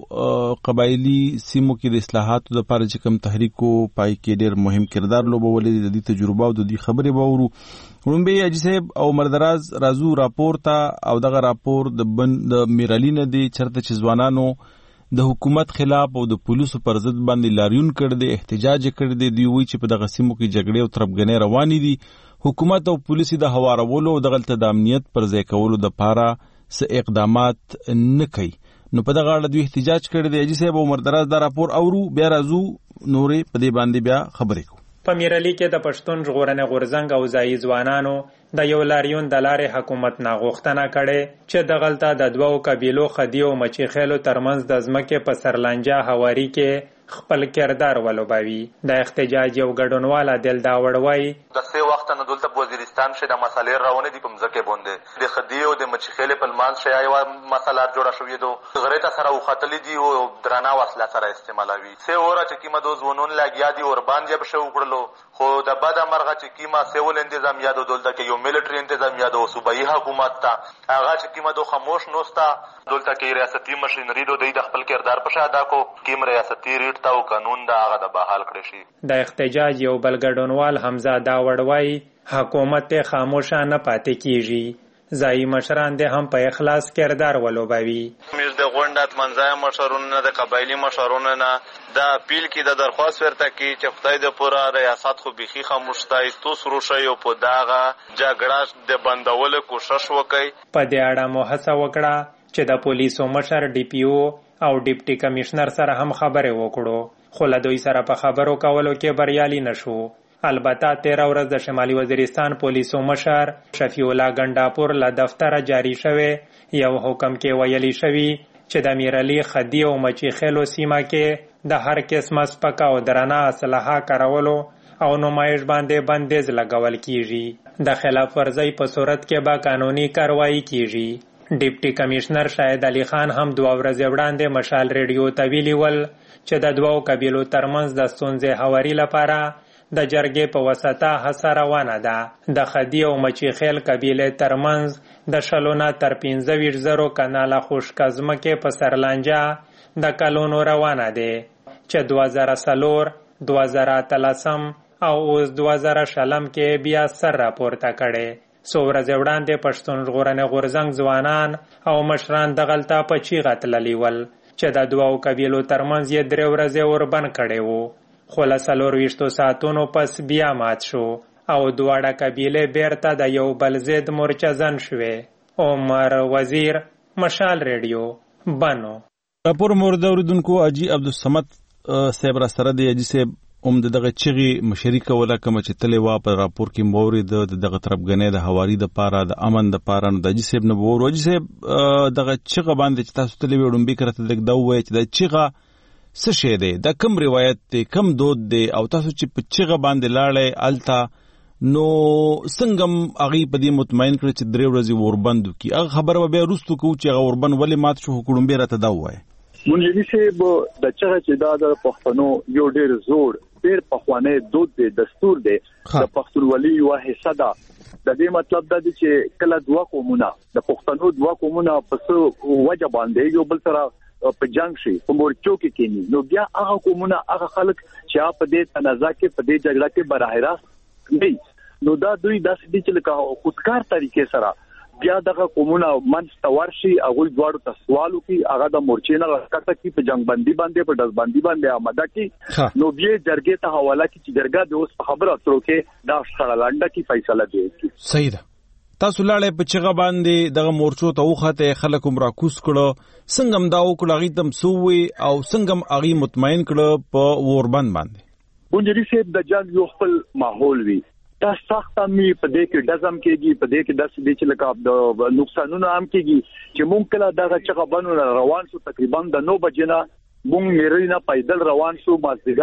قبایلی سیمو کې د اصلاحاتو لپاره چې کوم تحریکو پای کې ډېر مهم کردار لوبولې د دې تجربه او د دې خبرې باورو ورنبه اجي صاحب او مردراز رازو راپور ته او دغه راپور د د میرالینه دی چرته چې ځوانانو د حکومت خلاف او د پولیسو پر ضد باندې لاریون کړ دي احتجاج کړ دي دی وی چې په دغه سیمو کې جګړې او تربګنې روانې دي. حکومت او پولیس د هوارولو او د غلط د امنیت پر ځای کولو د پاره څه اقدامات نه کوي. نو په دغه اړه دوی احتجاج کړ دي. اجي صاحب عمر دراز دا راپور اورو بیا رازو نورې په دې باندې بیا خبرې کوو. په میرالي کې د پښتون ژغورنې غورځنګ او ځایي ځوانانو د یو لاریون د لارې حکومت نه غوښتنه کړې چې د غلطه د دوو قبیلو خدي او مچیخیلو ترمنځ د ځمکې په سرلانجه هواري کې خپل کردار ولوبوي. د احتجاج یو ګډونواله دلداوړ وایي د سه وخت نه دلته په وزیرستان شه د مسالې راونه دي په مځکه باندې د خدي او د مچیخیلو په منځ شه یو مسله جوړه شوې ده غریته سره وختلې دي او درانه وسله سره استعمالوي. سه اوره چې کیمه دوز ونون لاګیا دي اور باندې به شو وکړلو خو د بد مرغه چې کیمه سیول تنظیم یادو دلته کې یو ملټری تنظیم یادو صوبایي حکومت ته هغه چې کیمه دو خاموش نوستا دلته کې ریاستي ماشینری دو د خپل کردار په شاده کو کیم ریاستي ریټ تا او قانون دا هغه د بحال کړی شي. د احتجاج یو بلګډونوال حمزه داوړ وایي حکومت خاموشه نه پاتې کیږي. ځایي مشران دې هم په اخلاص کردار ولوبوي. موږ د غونډات منځای مشرونو د قبایلی مشرونو نه دا اپیل کې د درخواست ورته کې چې خدای د پورا ریاست خو بيخي خاموشتای تو سرو شي او په داغه جګړه د بندولو کوشش وکړي. په دې اړه مو هڅه وکړه چې د پولیسو مشر ډي پی او او ډیپټي کمشنر سره هم خبرې وکړو خو له دوی سره په خبرو کولو کې بریالي نشو. البته تیرا ورځ د شمالي وزیرستان پولیسو مشر شفیع الله ګنداپور له دفتره جاری شوه یو حکم کې ویلي شوی چې د میرالي خدي او مچیخیلو سیمه کې د هر قسم سپکا او درانه اسلحه کارولو او نمایش باندې بندیز لګول کیږي. د خلاف ورزي په صورت کې به قانوني کاروایی کیږي. ډیپټي کمشنر شاهد علي خان هم دوه ورځې وړاندې مشال ریډیو ته ویلي ول چې د دوو قبیلو ترمنځ د ستونزې هواري لپاره د جرګې په وساته هڅه روانه ده. د خدي او مچیخیل قبیلې ترمنځ د شلونه تر پنځه ویشت زرو کناله خشکه ځمکې په سرلانجه د کلونو روانه ده چې دوه زره څلور دوه زره اتلسم او اوس دوه زره شلم کې بیا سر راپورته کړي. څو ورځې وړاندې پښتون ژغورنې غورځنګ ځوانان او مشران د غلطه په چیغه تللي ول چې د دوو قبیلو ترمنځ یې درې ورځې اوربند کړی وو خو له څلور ویشتو ساعتونو پس بیا مات شو او دواړه قبیلې بیرته د یو بل ضد مورچزن شوې. عمر وزیر مشال ریډیو بنو. راپور مورد اوریدونکو اجي عبدالصمد صاحب را سره دی. اجي صاحب هم دغه چغي مشري کوله کوم چې تلې وا په راپور کې مورید دغه تربګنې د حواري د پاره د امن د پاره د اجي صاحب نه وورو. اجي صاحب دغه چغه باندې چې تاسو تلې وډم به کرته دغه دوه چې د چغه څه شی دی د کوم روایت دی کوم دود دی او تاسو چې په چغه باندې لاړې التا نو څنګه اغي په دې مطمئن کړ چې درې ورځې وربند کی هغه خبره به روستو کو چې هغه وربند ولې مات شو حکومت به راته دا وای. مونږ یې به د چغه چې دا د پښتنو یو ډیر زوړ ډیر پخوانی دود دی دستور دی د پښتونولي یو حصہ ده. د دې مطلب دا دی چې کله دوا قومونه د پښتنو دوا قومونه په څو وجه باندې یو بل سره په جنگ شي په مورچو کې کېنی نو بیا هغه قومونه هغه خلک چې په دې تنازع کې په دې جګړه کې براه راست نه نو دا دوی داسې دي چې لکه خودکار طریقې سره بیا دغه قومونه منځ ته ورشي هغه دواړو ته سوال وکړي هغه د مورچې نه راکټه کې په جنگ بندي باندې په دز بندي باندې آماده کی نو بیا جرګې ته حواله کی چې جرګه د اوس خبره اترو کې دا شړلانډه کی فیصله دی. صحیح ده. تاسو لاړې په چغه باندې دغه مورچو ته وخته خلک هم راکوس کړه څنګه هم دا وکړه غي تم سووي او څنګه هم اغي مطمئن کړه په وربند باندې. ونجري سیب د جنگ یو خپل ماحول وی دا سخت می په دې کې دزم کېږي په دې کې داسې دي چې لکه د نقصانونو هم کېږي چې مونږ کله دغه چغه باندې روان شو تقریبا د نو بجې نه مونږ میرې نه پیدل روان شو مازدیګر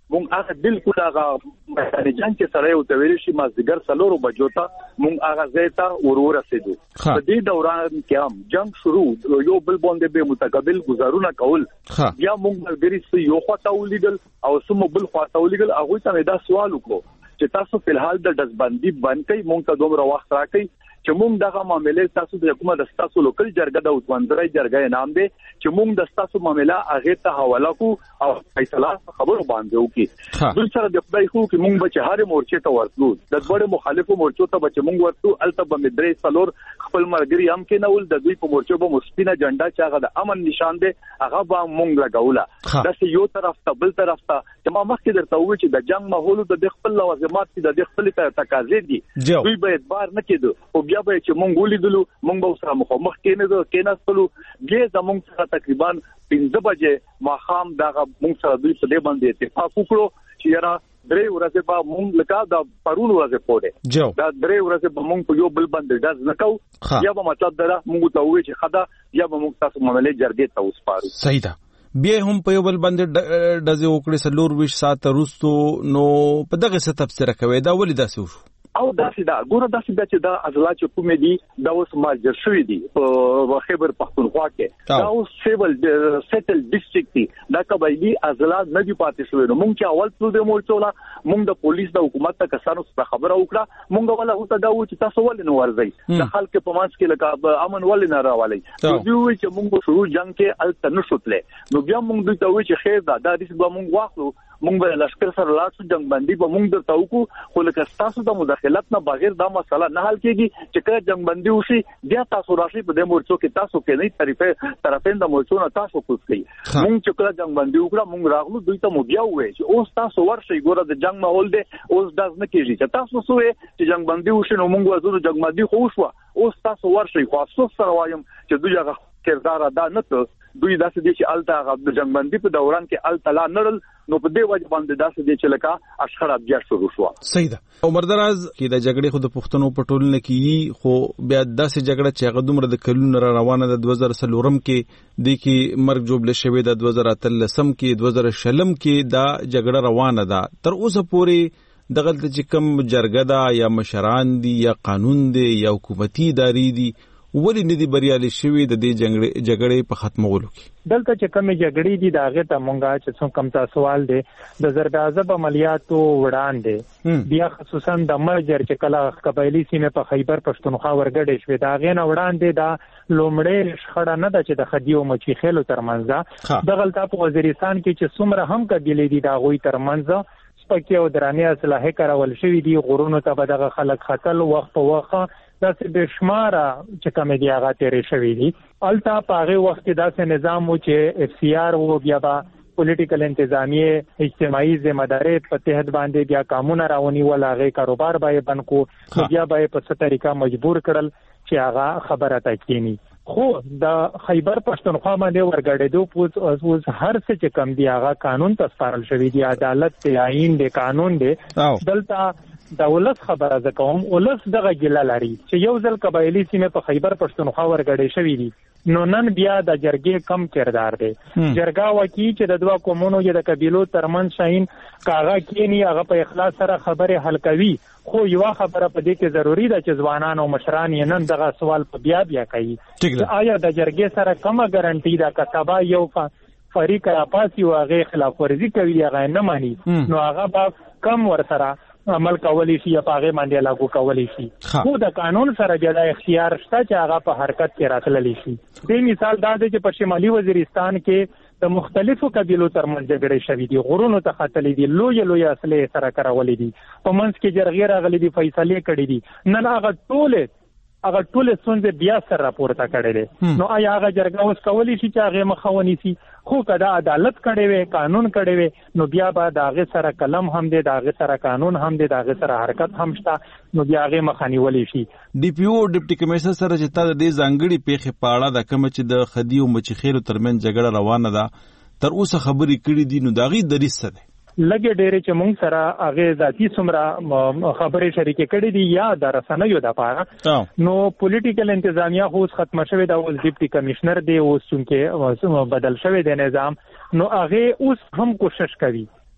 مونږ هغه بالکل هغه مېدان جنگ کې سره یو تویل شي مازدیګر سلورو بجو ته مونږ هغه ځای ته ورور رسیدو په دې دوران کې هم جنگ شروع یو بل باندې به متقابل گزارونه کول بیا مونږ ملګری یو خواته ولیدل او سمو بل خواته ولیدل هغه ته دا سوال وکړو چې تاسو په الحال د دزبندي باندې مونږ ته دومره وخت راکړئ چې مونږ دغه معاملې تاسو د حکومت د تاسو لوکل جرګه د اوسمندري جرګه نام دی چې مونږ د تاسو معاملې هغه ته حواله کو او فیصله خبرو باندې وکړي بل سره د خدای خو کې مونږ به هر مورچه ته ورتلو د ډېر مخالفو مورچو ته به مونږ ورتلو الته به مدرې سلور خپل مرګري هم کې نول د دوی په مورچو به مسپینه جنډا چې هغه د امن نشان دی هغه به مونږ لګوله د یو طرف ته بل طرف ته چې ما مخکې درته وویل چې د جنگ ماحول د خپل لوازمات د خپل تقاضې دي دوی به اعتبار نه کېدو او بیا به چې مونږ ولیدلو مونږ به سره مخامخ کېنه کېناستلو بیا زمونږ سره تقریبا پنځه بجې ماښام دغه مونږ سره دوی په دې باندې اتفاق وکړو چې یاره درې ورځې به مونږ لکه دا پرون ورځې پورې دا درې ورځې به مونږ په یو بل باندې ډز نه کوو یا به مطلب دا مونږ ته وایي چې خدا یا به مونږ تاسو معاملې جرګې ته وسپارو. صحیح ده. بیا هم په یو بل باندې ډزې وکړې سلور ویش ساعت وروستو نو په دغه څه تفسیر کوي دا ولې داسې وشو؟ او داسې دا ګوره داسې دا چې دا عضلات چې کومې دي دا اوس ماجر شوي دي په خیبر پختونخوا کې دا اوس سیول سیټل ډیسټریکټ دي دا قبایلی عضلات نه دي پاتې شوي نو مونږ چې اول څو د مورچولا مونږ د پولیس د حکومت ته کسانو سره خبره وکړه مونږ ولا اوس دا و چې تاسو ولې نو ورځي د خلک په مانس کې لکه امن ولې نه راوالي نو دوی چې مونږ شروع جنگ کې الته نشوتلې نو بیا مونږ دوی ته وایي چې خیر دا دا دې به مونږ واخلو مونږ به لشکر سره لاړ جنگ باندې به مونږ درته وکړو خو لکه تاسو د مداخلت نه بغیر دا مسله نه حل کیږي چې کله جنگ باندې وشي بیا تاسو راشي په دې مورچو کې تاسو کې نه طرفه طرفین د مورچو نه تاسو کوڅ کوي مونږ چې کله جنگ باندې وکړو مونږ راغلو دوی ته مو بیا وایي چې اوس تاسو ورشي ګوره د جنگ ماحول دی اوس داس نه کیږي چې تاسو سوې چې جنگ باندې وشي نو مونږ ورزو جنگ باندې خو شو اوس تاسو ورشي خو افسوس سره وایم چې دوی هغه کردار ادا نه کړ دوی داسې دي چې الته هغه د جنگبندي په دوران کې الته لا نړل نو په دې وجه باندې داسې دي چې لکه اشخړه بیا شروع شو. صحیح ده. عمر دراز کې د جګړې خو د پښتنو په ټولنه کې خو بیا داسې جګړه چې هغه دومره د کلونو را روانه ده دوه زره څلورم کې د کې مرګ جوړل شوی د دوه زره اتلسم کې دوه زره شلم کې دا جګړه روانه ده تر اوسه پورې دغه چې کوم جرګه ده یا مشران دي یا قانون دي یا حکومتي ادارې دي ولی ندی بریالي شوی د دې جګړې په ختمولو کې دلته چې کومې جګړې دي دا هغه ته مونږه چې څو کم تاسو سوال دي د ضرب عذاب عملیاتو وړاندې بیا خصوصا د مرجر چې کله قبایلی سیمه په خیبر پښتونخوا ورګډې شوې دا غینه وړاندې دا لومړی شخړه نه ده چې د خدیو مچی خېلو ترمنځ د غلطه په وزیرستان کې چې څومره هم قبیلې دي دا غوي ترمنځ سپکې او درانه اسلحه کارول شوې دي غرونو ته به دغه خلک خطل وخت په وخت داسې بشماره چې کومې دی هغه تیرې شوې دي الته په هغه وخت کې داسې نظام و چې اف سی آر و بیا به پولیټیکل انتظامیه اجتماعي ذمہداري په تحت باندې بیا قانون راونی ول هغه کاروبار به بند کو بیا به په څه طریقه مجبور کړل چې هغه خبره تا کینی خو د خیبر پښتونخوا باندې ورګړېدو پوز اوس هر څه چې کم دی هغه قانون ته سپارل شوی دی عدالت دی آئین دی قانون دی دلته دا ولس خبره زکوم ولس دغه ګیله لري چې یو ځل قبایلی سیمه په خیبر پښتونخوا ورګړې شوې دي نو نن بیا د جرګې کم کردار دی جرګه وکی چې د دوه قومونو یا د قبیلو ترمن شاین کاغه کینی هغه په اخلاص سره خبره حل کوي خو یو خبره په دې کې ضروری ده چې ځوانان او مشران یې نن دغه سوال په بیا بیا کوي آیا د جرګې سره کومه ګارانټي ده که سبا یو فریق راپاسي او هغه خلاف ورزي کوي هغه نه مانی نو هغه به کم ور سره عمل کولی شي یا پاغه باندې لاګو کولی شي خو د قانون سره بیا د اختیار شته چې هغه په حرکت کې راتللی شي. دې مثال دا دی چې په شمالي وزیرستان کې د مختلفو قبیلو ترمنځ جګړې شوې دي غرونو ته خاتلې دي لوی لوی اصلې سره کارولې دي په منځ کې جرګې راغلي دي فیصله کړې دي نن هغه ټول هغه ټول څنګه بیا سره راپورته کړي نو آیا هغه جرګه اوس کولی شي چې هغه مخاوني سي خو کدا عدالت کړي وي قانون کړي وي نو بیا به داغه سره قلم هم دی داغه سره قانون هم دی داغه سره حرکت هم شته نو بیا هغه مخاني ولي شي. ډي پی او ډیپټي کمشنر سره چې تا د ځانګړي پیښې پاړه د کوم چې د خدیو مچخیرو ترمن جګړه روانه ده تر اوسه خبرې کړې دي نو داغي دریس څه ده لګي ډېرې چې مونږ سره هغه ذاتی څومره خبرې شریکې کړې دي یا د رسنیو د پاره نو پولیټیکل انتظامیه خو ختم شوه د اوس ډیپټي کمشنر دی اوس چې بدل شوی دی نظام نو هغه اوس هم کوشش کوي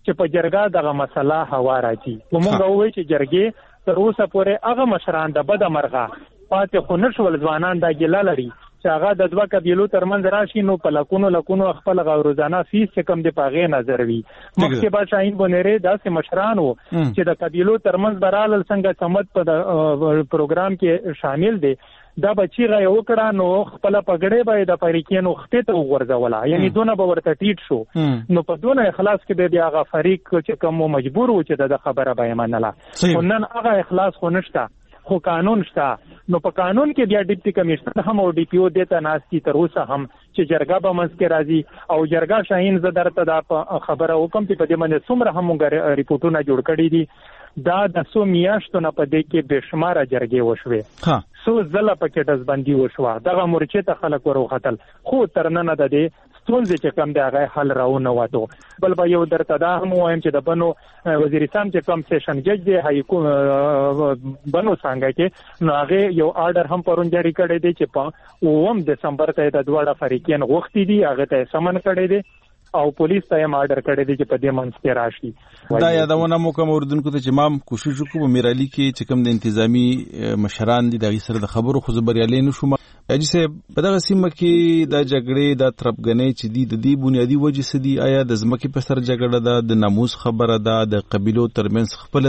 چې په جرګه دغه مسله هوا راځي. موږ وایو چې جرګې تر اوسه پورې هغه مشران د بده مرغه پاتې خو نشول ځوانان دا ګیله لري چې هغه د دوه قبیلو ترمنځ راشي نو په لکونو لکونو خپل روزانه فیس چې کم دی په هغې نظر وي. مخکې به شاهین بونیرې داسې مشران وو چې د قبیلو ترمنځ به رالل څنګه صمد په پروګرام کې شامل دی دا بچی غي وکړه نو خپل پګړې به د فریقینو خته ته وغورځوله یعنی دونه به ورته ټیټ شو نو په دونه اخلاص کې د هغه فریق چې کوم مجبور و چې د خبره به منله خو نن هغه اخلاص خو نشته خو قانون شته نو په قانون کې بیا ډیپټي کمشنر هم او ډي پی او دته ناشتي تر اوسه هم چې جرګه به منځ کې راځي او جرګه شاهین زدرته دا خبره وکم چې په دې باندې څومره هم ریپورتونه جوړ کړي دي دا د سو میاشتو نه په دې کې بشماره جرګې وشوي ها سو زله پکې دزبندي وشوه دغه مورچې ته خلک وروختل خو ترننه د دې ستونزې چې کم دی هغه حل راونه وته بل به یو درته دا هم وایم چې د بنو وزیرستان چې کم سیشن جج دی هاي بنو څنګه کې نو هغه یو آرډر هم پرون جاری کړی دی چې په اوم دسمبر ته د دواړه فریقین غوښتي دي هغه ته سمن کړی دی او پولیس ته هم آرډر کړی دی چې په دې منځ کې راشي. دا یادونه مو کوم اوردونکو ته چې مام کوشش وکړو میرالي کې چې کوم د انتظامی مشران دي د سره د خبرو خو زبريالي نشو اجي سه په دغه سیمه کې د جګړې د ترپګنې چې دي د دې بنیادی وجې سدي آیا د زمکه په سر جګړه ده د ناموس خبره ده د قبيلو ترمنځ خپل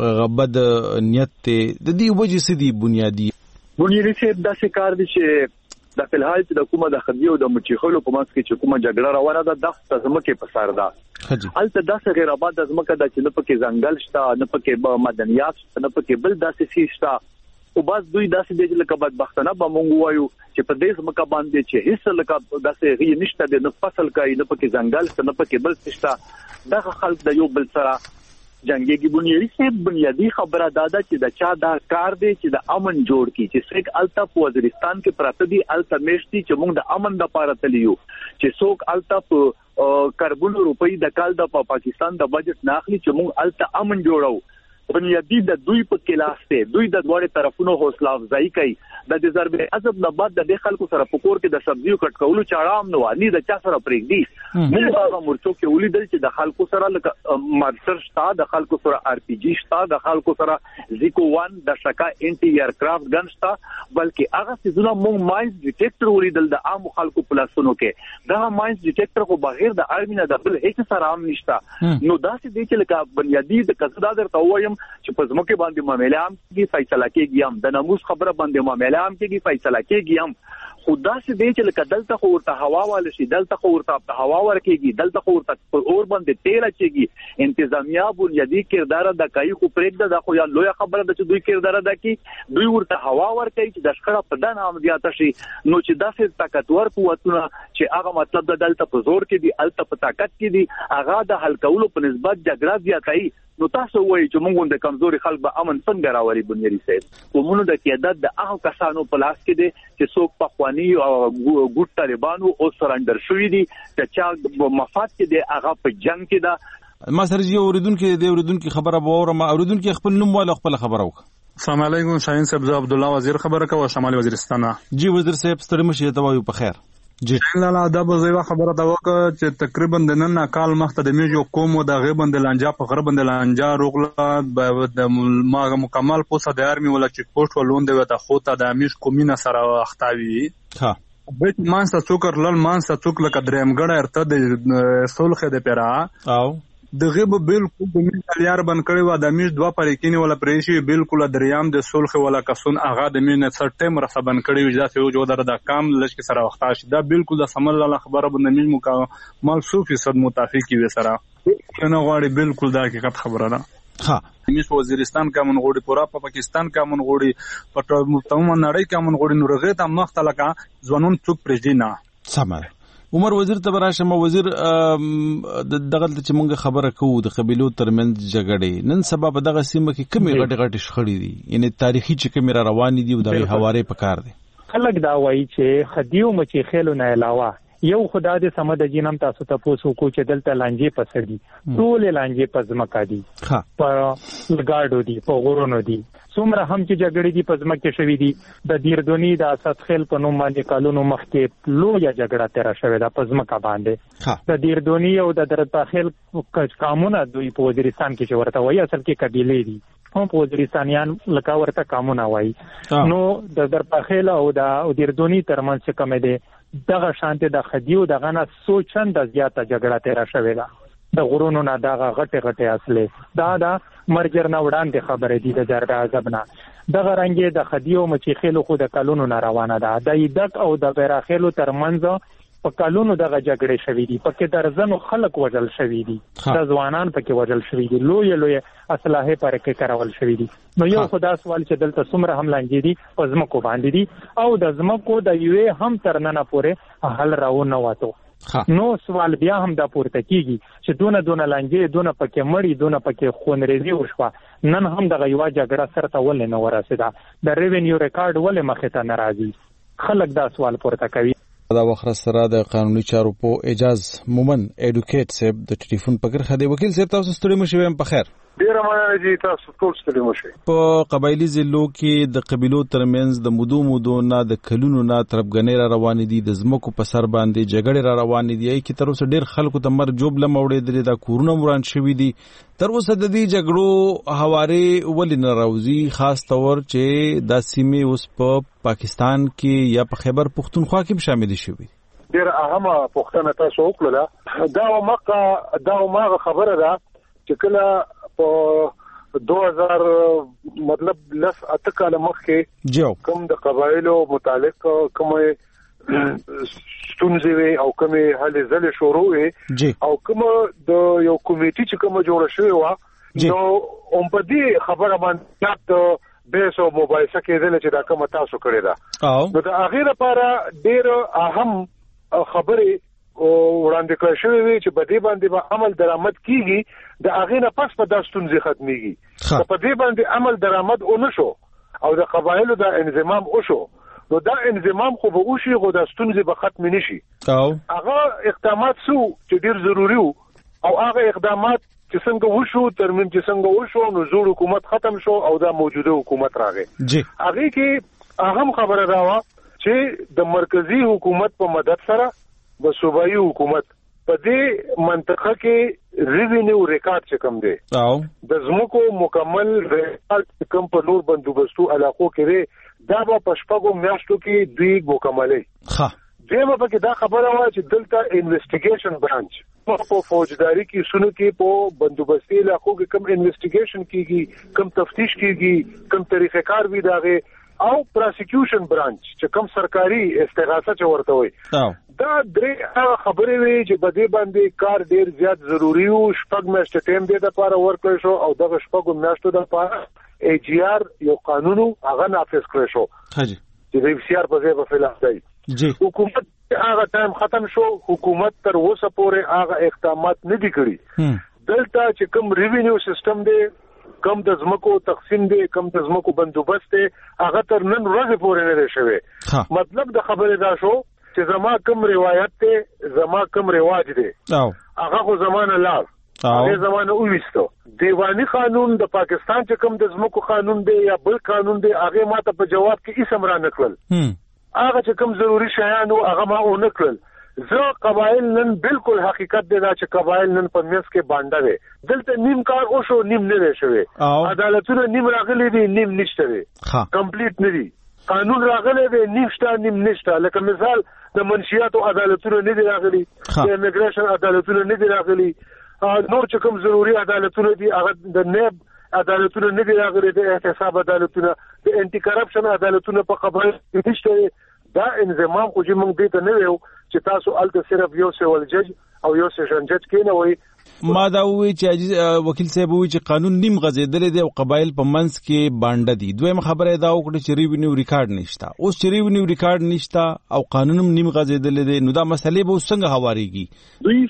غبد نیت ته د دې وجې سدي بنیادی بنیادی څه د شکار دي چې د فلحال چې د کومه د خدیو د مچیخلو په ماسک کې کومه جګړه روانه ده د زمکه په سر ده البته د غیر آباد د زمکه د چې نه پکې ځنګل شته نه پکې مدنیات نه پکې بل داسې شي شته او بس دوی داسې د لکه بدبختانه به مونږ وایو چې په دې زمکه باندې چې هیڅ لکه داسې غي نشته د فصل کوي نه پکې ځنګل نه پکې بل شته دغه خلک د یو بل سره جنگي بنیادی سے بنیادی خبره دادا چې د چا دا کار دی چې د امن جوړ کی چې څوک الطف وزیرستان کې پراته دي التمشتي چې موږ د امن د پاره تلیو چې څوک الطف کربن روپۍ د کال د پاکستان د بجټ ناخلي چې موږ الته امن جوړو بنیادی د دوی په کلاس ته دوی د دوړې طرفونو حوصله افزایی کوي د دې ضرب عزب نه بعد د خلکو سره پکور کې د سبزیو کټ کولو چاړام نو اني د چا سره پرېږدي موږ هغه مرچو کې ولیدل چې د خلکو سره لکه مارسر شتا د خلکو سره ار پی جی شتا د خلکو سره زیکو وان د شکا انټي ایرکرافټ ګن شتا بلکې هغه سيزونه موږ ماینز ډیټیکټر ولیدل د عام خلکو پلاسونو کې دا ماینز ډیټیکټر خو بغیر د ارمینه د بل هیڅ سره عام نشتا نو دا څه دي چې لکه بنیادی د قصدا درته وایم چې په زموږ باندې معاملې هم کې فیصله کېږي هم د ناموس خبره باندې معاملې هم کې فیصله کېږي هم خدا سي دې چې لکه دلته خو ورته هوا وال شي دلته خو ورته هوا ورکېږي دلته خو ورته اور باندې تیل اچيږي انتظامیه بنیادی کردار د کای خو پرېږده د خو یا لوی خبره د چې دوی کردار د کی دوی ورته هوا ورکېږي چې د شخړه په دان عملیات شي نو چې داسې طاقتور قوتونه چې هغه مطلب د دلته په زور کې دي الته په طاقت کې دي هغه د حل کولو په نسبت جګړه زیاتای نو تاسو وایي چې موږ د کمزوري خلک به امن څنګه راوړي بنیادی صاحب کومونو د قیادت د هغه کسانو په لاس کې دي چې څوک په خواني او ګوټ طالبانو او سرندر شوې دي چې چا مفاد کې دي هغه په جنگ کې ده ما سره یو اوریدونکو د اوریدونکو خبره به اورم اوریدونکو خپل نوم ولا خپل خبره وک السلام علیکم شاهین صاحب عبد الله وزیر خبره کوم شمالي وزیرستان جی وزیر صاحب ستړي مشه ته وایو په خیر جی لاله دا به زیوا خبره دا وکړه چې تقریبا د نن کال مخته د میجو قوم او د غیبند لانجا په غرب د لانجا روغله د ما مکمل پوسه د ارمي ولا چیک پوسټ ولوند وته خو ته د امیش کومینه سره اختاوي ها بیت مانسه څوکر لل مانسه څوک لکه درېمګړه ارته د سولخه د پیرا او د غیب بالکل د میل یار بن کړي و د میش دوا پریکینی ولا پریشي بالکل دریام د سولخه ولا کسون اغا د مینه سر ټیم رخه بن کړي و ځکه یو جو در د کام لږ سره وخت شي دا بالکل د سمل الله خبره بند میش مکمل صد فیصد موافقي و سره نه غواړي بالکل دا حقیقت خبره ده ها میش وزیرستان کا من غوړي پورا په پاکستان کا من غوړي په تمام نړۍ کا من غوړي نورغه ته مختلقه ځوانون څوک پرېږدي نه سمه عمر وزیر ته راشه وزیر دغه چې موږ خبره کوو د قبيلو ترمنځ جګړې نن سبب دغه سیمه کې کمی غټ غټ شخړې دي یعنی تاریخي چې کوم را روان دي او دغه حواله پکار دي خلک دا وایي چې خدیو مچې خېلو نه علاوه یو خدا دې سمد جنم تاسو ته پوسو کو چې دلته لانجې پسدي ټول لانجې پزمکا دي ها په لګاډو دي په غورونو دي څومره هم چې جګړې دي په ځمکه شوې دي د دیردونی د اسد خیل په نوم باندې کالونو مخکې لویه جګړه تیر شوې ده په ځمکه باندې د دیردونی او د درتاخیل قامونه دوی په وزیرستان کې چې ورته وایي اصل کې قبیلې دي هم په وزیرستانیان لکه ورته قامونه وایي نو د درتاخیل او د دیردونی ترمنځ څه کمې دي دغه شانته د خدیو دغه نه سوچن د زیاته جګړه تیر شوې ده د غرونو نه دغه غټه غټه اصله دا دا مرجر نه وړاندې خبرې دي د جرګه عذاب نه دغه رنګه د خدیو مچخیلو خو د کلونو نه روانه ده د ایدک او د بیراخیلو ترمنځ په کلونو دغه جګړې شوې دي پکې درزنو خلک وژل شوې دي د ځوانان پکې وژل شوې دي لوی لوی اسلحه پر کې کارول شوې دي نو یو خدا سوال چې دلته څومره هم لانجې دي په ځمکو باندې دي او د ځمکو د یوې هم ترننه پورې حل راونه وته نو سوال بیا هم دا پورته کیږي چې دونه دونه لانجې دونه پکې مړی دونه پکې خونریزي وشوه نن هم دغه یو جګړه سره ولې نه ورسېده د ریونیو ریکارډ ولې مخې ته ناراضي خلک دا سوال پورته کوي دا وخت سره د قانوني چارو په اجاز مومن اډوکیټ صاحب د ټلیفون پکړ خدي وکیل صاحب تاسو ستړي مشوي هم په خیر ډیره مننه جی تاسو ټول ستړي مشوي په قبایلی ضلعو کې د قبيلو ترمنځ د مودو مودو نه د کلونو نه تربګنې را روان دي د زمکو په سر باندې جګړې را روان دي ای کی تر اوسه ډیر خلکو ته مر جوب لموړې دي د کورونه مران شوي دي تر اوسه د دې جګړو حواله ولې نه راوځي خاص تور چې د سیمې اوس په پاکستان کې یا په خیبر پختونخوا کې شامل شي ډیر اهمه پښتنه تاسو وکړه دا مکه دا ماغه خبره ده چې کله په دوه هزار مطلب لس اته کال مخکې کوم د قبایلو متعلق کوم ستونزې وي او کوم حل زل شروع وي او کوم د یو کمیټي چې کوم جوړ شوی و نو هم په دې خبره باندې د بیس او مباحثه کېدل چې دا کوم تاسو کړی دا نو د هغه لپاره ډیر اهم خبرې وړاندې کړې شوې وي چې په دې باندې به عمل درآمد کیږي د هغه نه پس په داستونځي ختميږي په دې باندې عمل درآمد ونشو او د قبایلو د انضمام وشو نو دا انضمام خو به وشي خو داستونځي به ختم نشي او هغه اقدامات سو چې ډیر ضروری او هغه اقدامات چې څنګه وشو ترمن چې څنګه وشو نو زوړ حکومت ختم شو او دا موجوده حکومت راغی هغه کې اهم خبره دا و چې د مرکزی حکومت په مدد سره د صوبایي حکومت په دې منطقه کې ریوینیو ریکارډ چې کوم دی او د زموکو مکمل ریکارډ کوم په نور بندوبستو علاقو کې دا په شپږو میاشتو کې دوی مکملې ښه دیمه پکې دا خبره وایي چې دلته انویسټیګیشن برانچ په فوجداري کې سونو کې په بندوبستي علاقو کې کوم انویسټیګیشن کیږي کوم تفتیش کیږي کوم طریقې کار وی داغه او پروسیکیوشن برانچ چې کوم سرکاري استغاثه چورته وي دا درې خبرې وي چې بده باندې کار ډیر زیات ضروری او شپږ میاشتې ټیم دی د لپاره ورکړل شو او دغه شپږ میاشتو د لپاره ای جی آر یو قانون هغه نافذ کړی شو حاجی چې د سی آر په ځای په فلح دی جی حکومت هغه ټایم ختم شو حکومت تر اوسه پورې هغه اقدامات نه دي کړی دلته چې کوم ریوینیو سیستم دی کم د زمکو تقسیم دی کم د زمکو بندوبست دی هغه تر نن ورځې پورې نه دی شوی مطلب د خبرې دا شو چې زما کم روایت دی زما کم رواج دی هغه خو زمانه لار هغه زمانه وېستو دیوانی قانون د پاکستان چې کم د زمکو قانون دی یا بل قانون دی هغه ماته په جواب کې اسم را نکړل هغه چې کم ضروری شیان او هغه ما او نکړل زه قبایل نن بالکل حقیقت دی دا چې قبایل نن په میس کې باندې دي دلته نیم کار او شو نیم نه شوی عدالتونه نیم راغلي دي نیم نشته دي کمپلیټ نه دي قانون راغلي دي نیم شته نیم نشته لکه مثال د منشیاتو عدالتونه نه دي راغلي د ایمګریشن عدالتونه نه دي راغلي نور چې کوم ضروری عدالتونه دي هغه د نیب عدالتونه نه دي راغلي د احتساب عدالتونه د انټي کرپشن عدالتونه په قبایل کې نشته دا انضمام خو چې موږ دې ته نه ویو چې تاسو الته صرف یو سیول جج او یو سیشن جج کې نه وي ما دا وی چې وکیل صاحب وی چې قانون نیم غزیدل دی او قبایل په منځ کې باندې دي دویم خبره دا وکړه چې ریوینیو ریکارډ نشته اوس چې ریوینیو ریکارډ نشته او قانونم نیم غزیدل دی نو دا مسلې به څنګه هواريږي دوی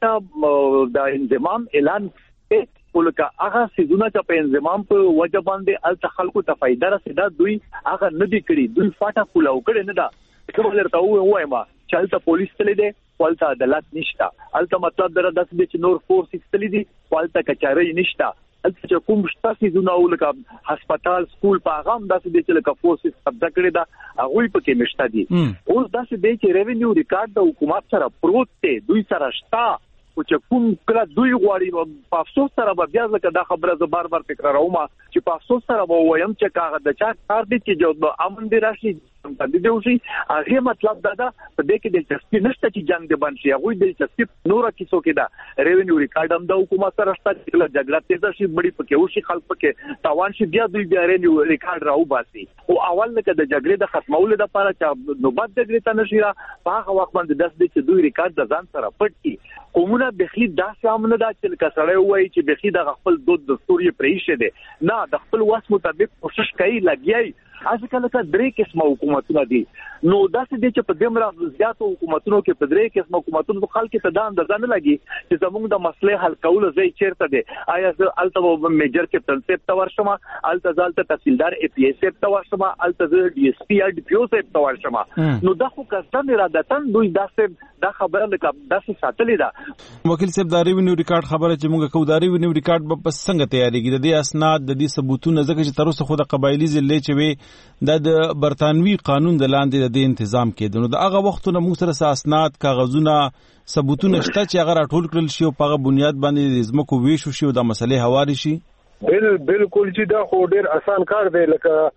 فاټا د انضمام اعلان ولکه هغه سيزونه چې په انضمام په وجه باندې ال تخلقو ته فائدہ رسیدا دوی هغه نه دي کړی دوی فاټا کولاو کړي نه دا کوم درته وایم چې الته پولیس تللی دی والته عدالت نشته الته مطلب دا د چې نور فورس تللی دي والته کچاري نشته چې کوم شتاسي زونه ولکه هسپتال سکول په هغه هم داسې د چې لکه فورسز قبضه کړی دا هغه په کې مشته دي اوس داسې دی چې ریونیو ریکارډ د حکومت سره پروت دی دوی سره شتا او چې کوم کله دوی غواړي په افسوس سره به بیا ځکه دا خبره زه بار بار تکراروم چې په افسوس سره به وایم چې کاغه د چا کار دي چې جو امن دی راشي باندې دی وشي هغه مطلب دا دا په دې کې د دلچسپي نشته چې جنگ دی باندې هغه د دلچسپي نور کیسو کې دا ریونیو ریکارډ هم د حکومت سره شته چې کله جګړه تیزه شي بڑی پکې وشي خلک پکې تاوان شي بیا دوی بیا ریونیو ریکارډ راو باسي او اول کې د جګړې د ختمولو لپاره چې نوبت د جګړې ته نشي را په هغه وخت باندې داس دي چې دوی ریکارډ د ځان سره پټ کړي قومونه بخلی دا سامنے دا چې کسړې وایي چې بخلی د خپل دود دستور یې پریشه دي نه د خپل واس مطابق کوشش کوي لګیای ځکه لکه درې قسمه حکومتونه دي نو داسې دي چې په دمر زیاتو حکومتونو کې په درې قسمه حکومتونو خلک ته دا اندازه نه لګي چې زموږ د مسلې حل کول زی چیرته دي آیا الته میجر کیپټن سیب تا ورشمه الته ځالته تحصیلدار ای پی ایس سیب تا ورشمه الته ډي اس پی ار ډي پی او سیب تا ورشمه نو دا خو کسان ارادتن دوی داسې دا خبره لکه داسې ساتلې ده وکیل صاحب داري وینو ریکارډ خبره چې موږ کو داري وینو ریکارډ په پس څنګه تیاریږي د دې اسناد د دې ثبوتونه ځکه چې تر اوسه خو د قبایلی ضلع چې وي د برتانوي قانون د لاندې د تنظیم کېدو نو د هغه وختونه موږ سره اسناد کاغذونه ثبوتونه شته چې هغه راټول کړل شي او په هغه بنیاد باندې د زمکو ویشو شي او د مسلې هواري شي بل بالکل چې دا خو ډیر اسان کار دی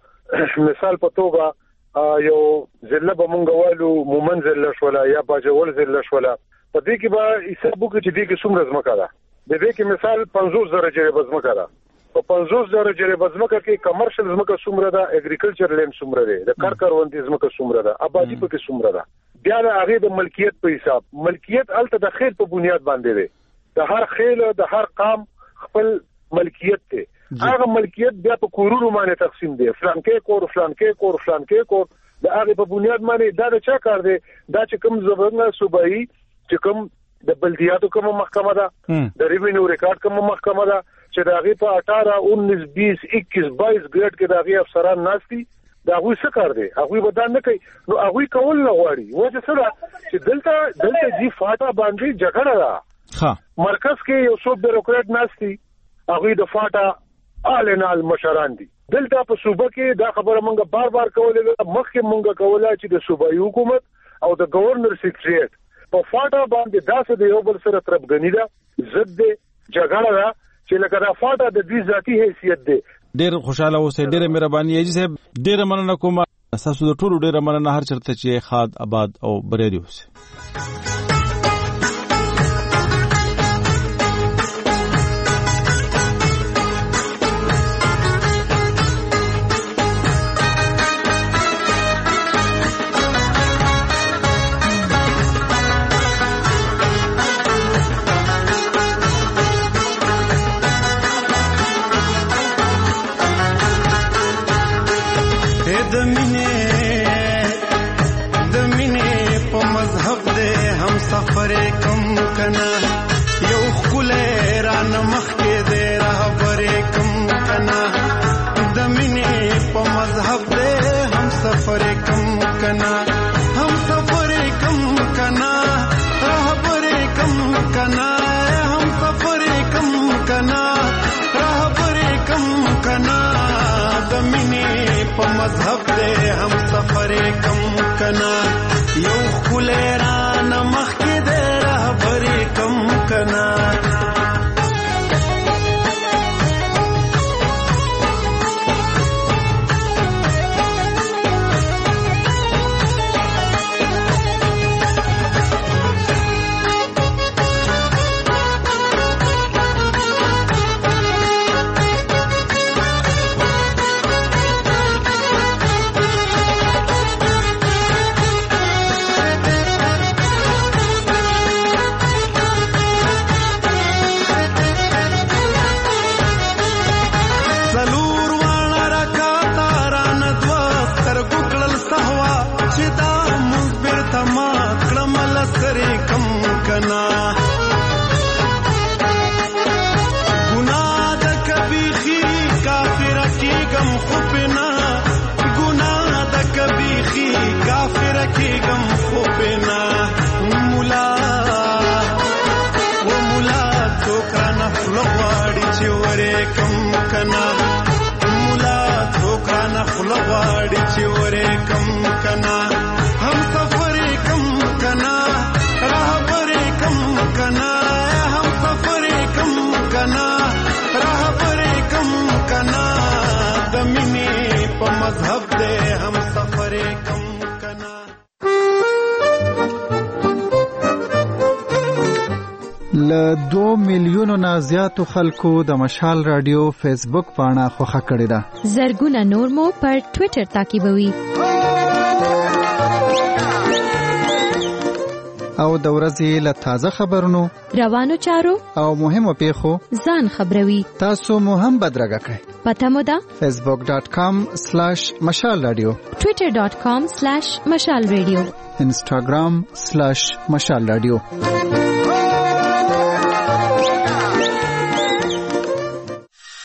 لکه مثال په توګه یو ضلع به مونږ والو مومن ضلع شولا یا باجوړ ضلع شولا په دې کې به حساب وکړي چې دې کې څومره ځمکه ده د دې کې مثال پنځوس زره جریبه ځمکه ده په پنځوس زره جریبه ځمکه کې کمرشل ځمکه څومره ده اګریکلچر لینډ څومره ده د کار کاروندې ځمکه څومره ده آبادی پکې څومره ده بیا د هغه د ملکیت په حساب ملکیت الته د خیر په بنیاد باندې ده د هر خیل د هر قام خپل ملکیت ته هغه ملکیت بیا په کورونو باندې تقسیم دي فلانکې کور فلانکې کور فلانکې کور د هغه په بنیاد باندې دا د چا کار دی دا چې کوم زبرنه صوبایي چې کوم د بلدیاتو کوم محکمه ده د ریوینیو ریکارډ کوم محکمه ده چې د هغه په اٹھارہ انیس بیس اکیس بائیس ګریډ کې د هغه افسران ناشتي دا هغه څه کار دی هغه بدان نه کوي نو هغه کول نه غواړي وجه سره چې دلته دلته جی فاټا باندې جګړه ده ها مرکز کې یو څو بیروکرات ناشتي هغه د فاټا آلنال مشران دي دلته په صوبه کې دا خبره مونږه بار بار کولې مخکې مونږه کوله چې د صوبایي حکومت او د گورنر سیکریټریټ په فاټا باندې داسې د یو بل سره تربګنی ده ضد ده جګړه ده چې لکه دا فاټا د دې ذاتی حیثیت ده ډېر خوشاله اوسئ ډېر مهرباني یې صاحب ډېر مننه کوم تاسو د ټولو ډېر مننه هر چرته چې خاد آباد او بریالي اوسئ سفر کم کنا یو خله را نمخ کې دې راهبر کم کنا د مینې په مذهب دې هم سفر کم کنا هم سفر کم کنا راهبر کم کنا هم سفر کم کنا راهبر کم کنا د مینې په مذهب دې هم سفر کم کنا یو خله را نمخ کم کنا ورې کم کنا مولا څوکا نه خلواړي چې ورې کم کنا هم سفر کم کنا رهبر کم کنا هم سفر کم کنا رهبر کم کنا د مینې په مذهب دې هم سفر کم کنا. ل دو میلیونو نه زیاتو خلکو د مشال رادیو فیسبوک پاڼه خوښه کړې ده. زرګونه نور مو پر ټوئیټر تعقیبوي. او د ورځې له تازه خبرونو، روانو چارو او مهمو پیښو ځان خبروي. تاسو مو هم بدرګه کړئ. پته مو ده فیسبوک ډاٹ کام سلیش مشال رادیو، ټوئیټر ډاٹ کام سلیش مشال رادیو، انسټاګرام سلیش مشال رادیو.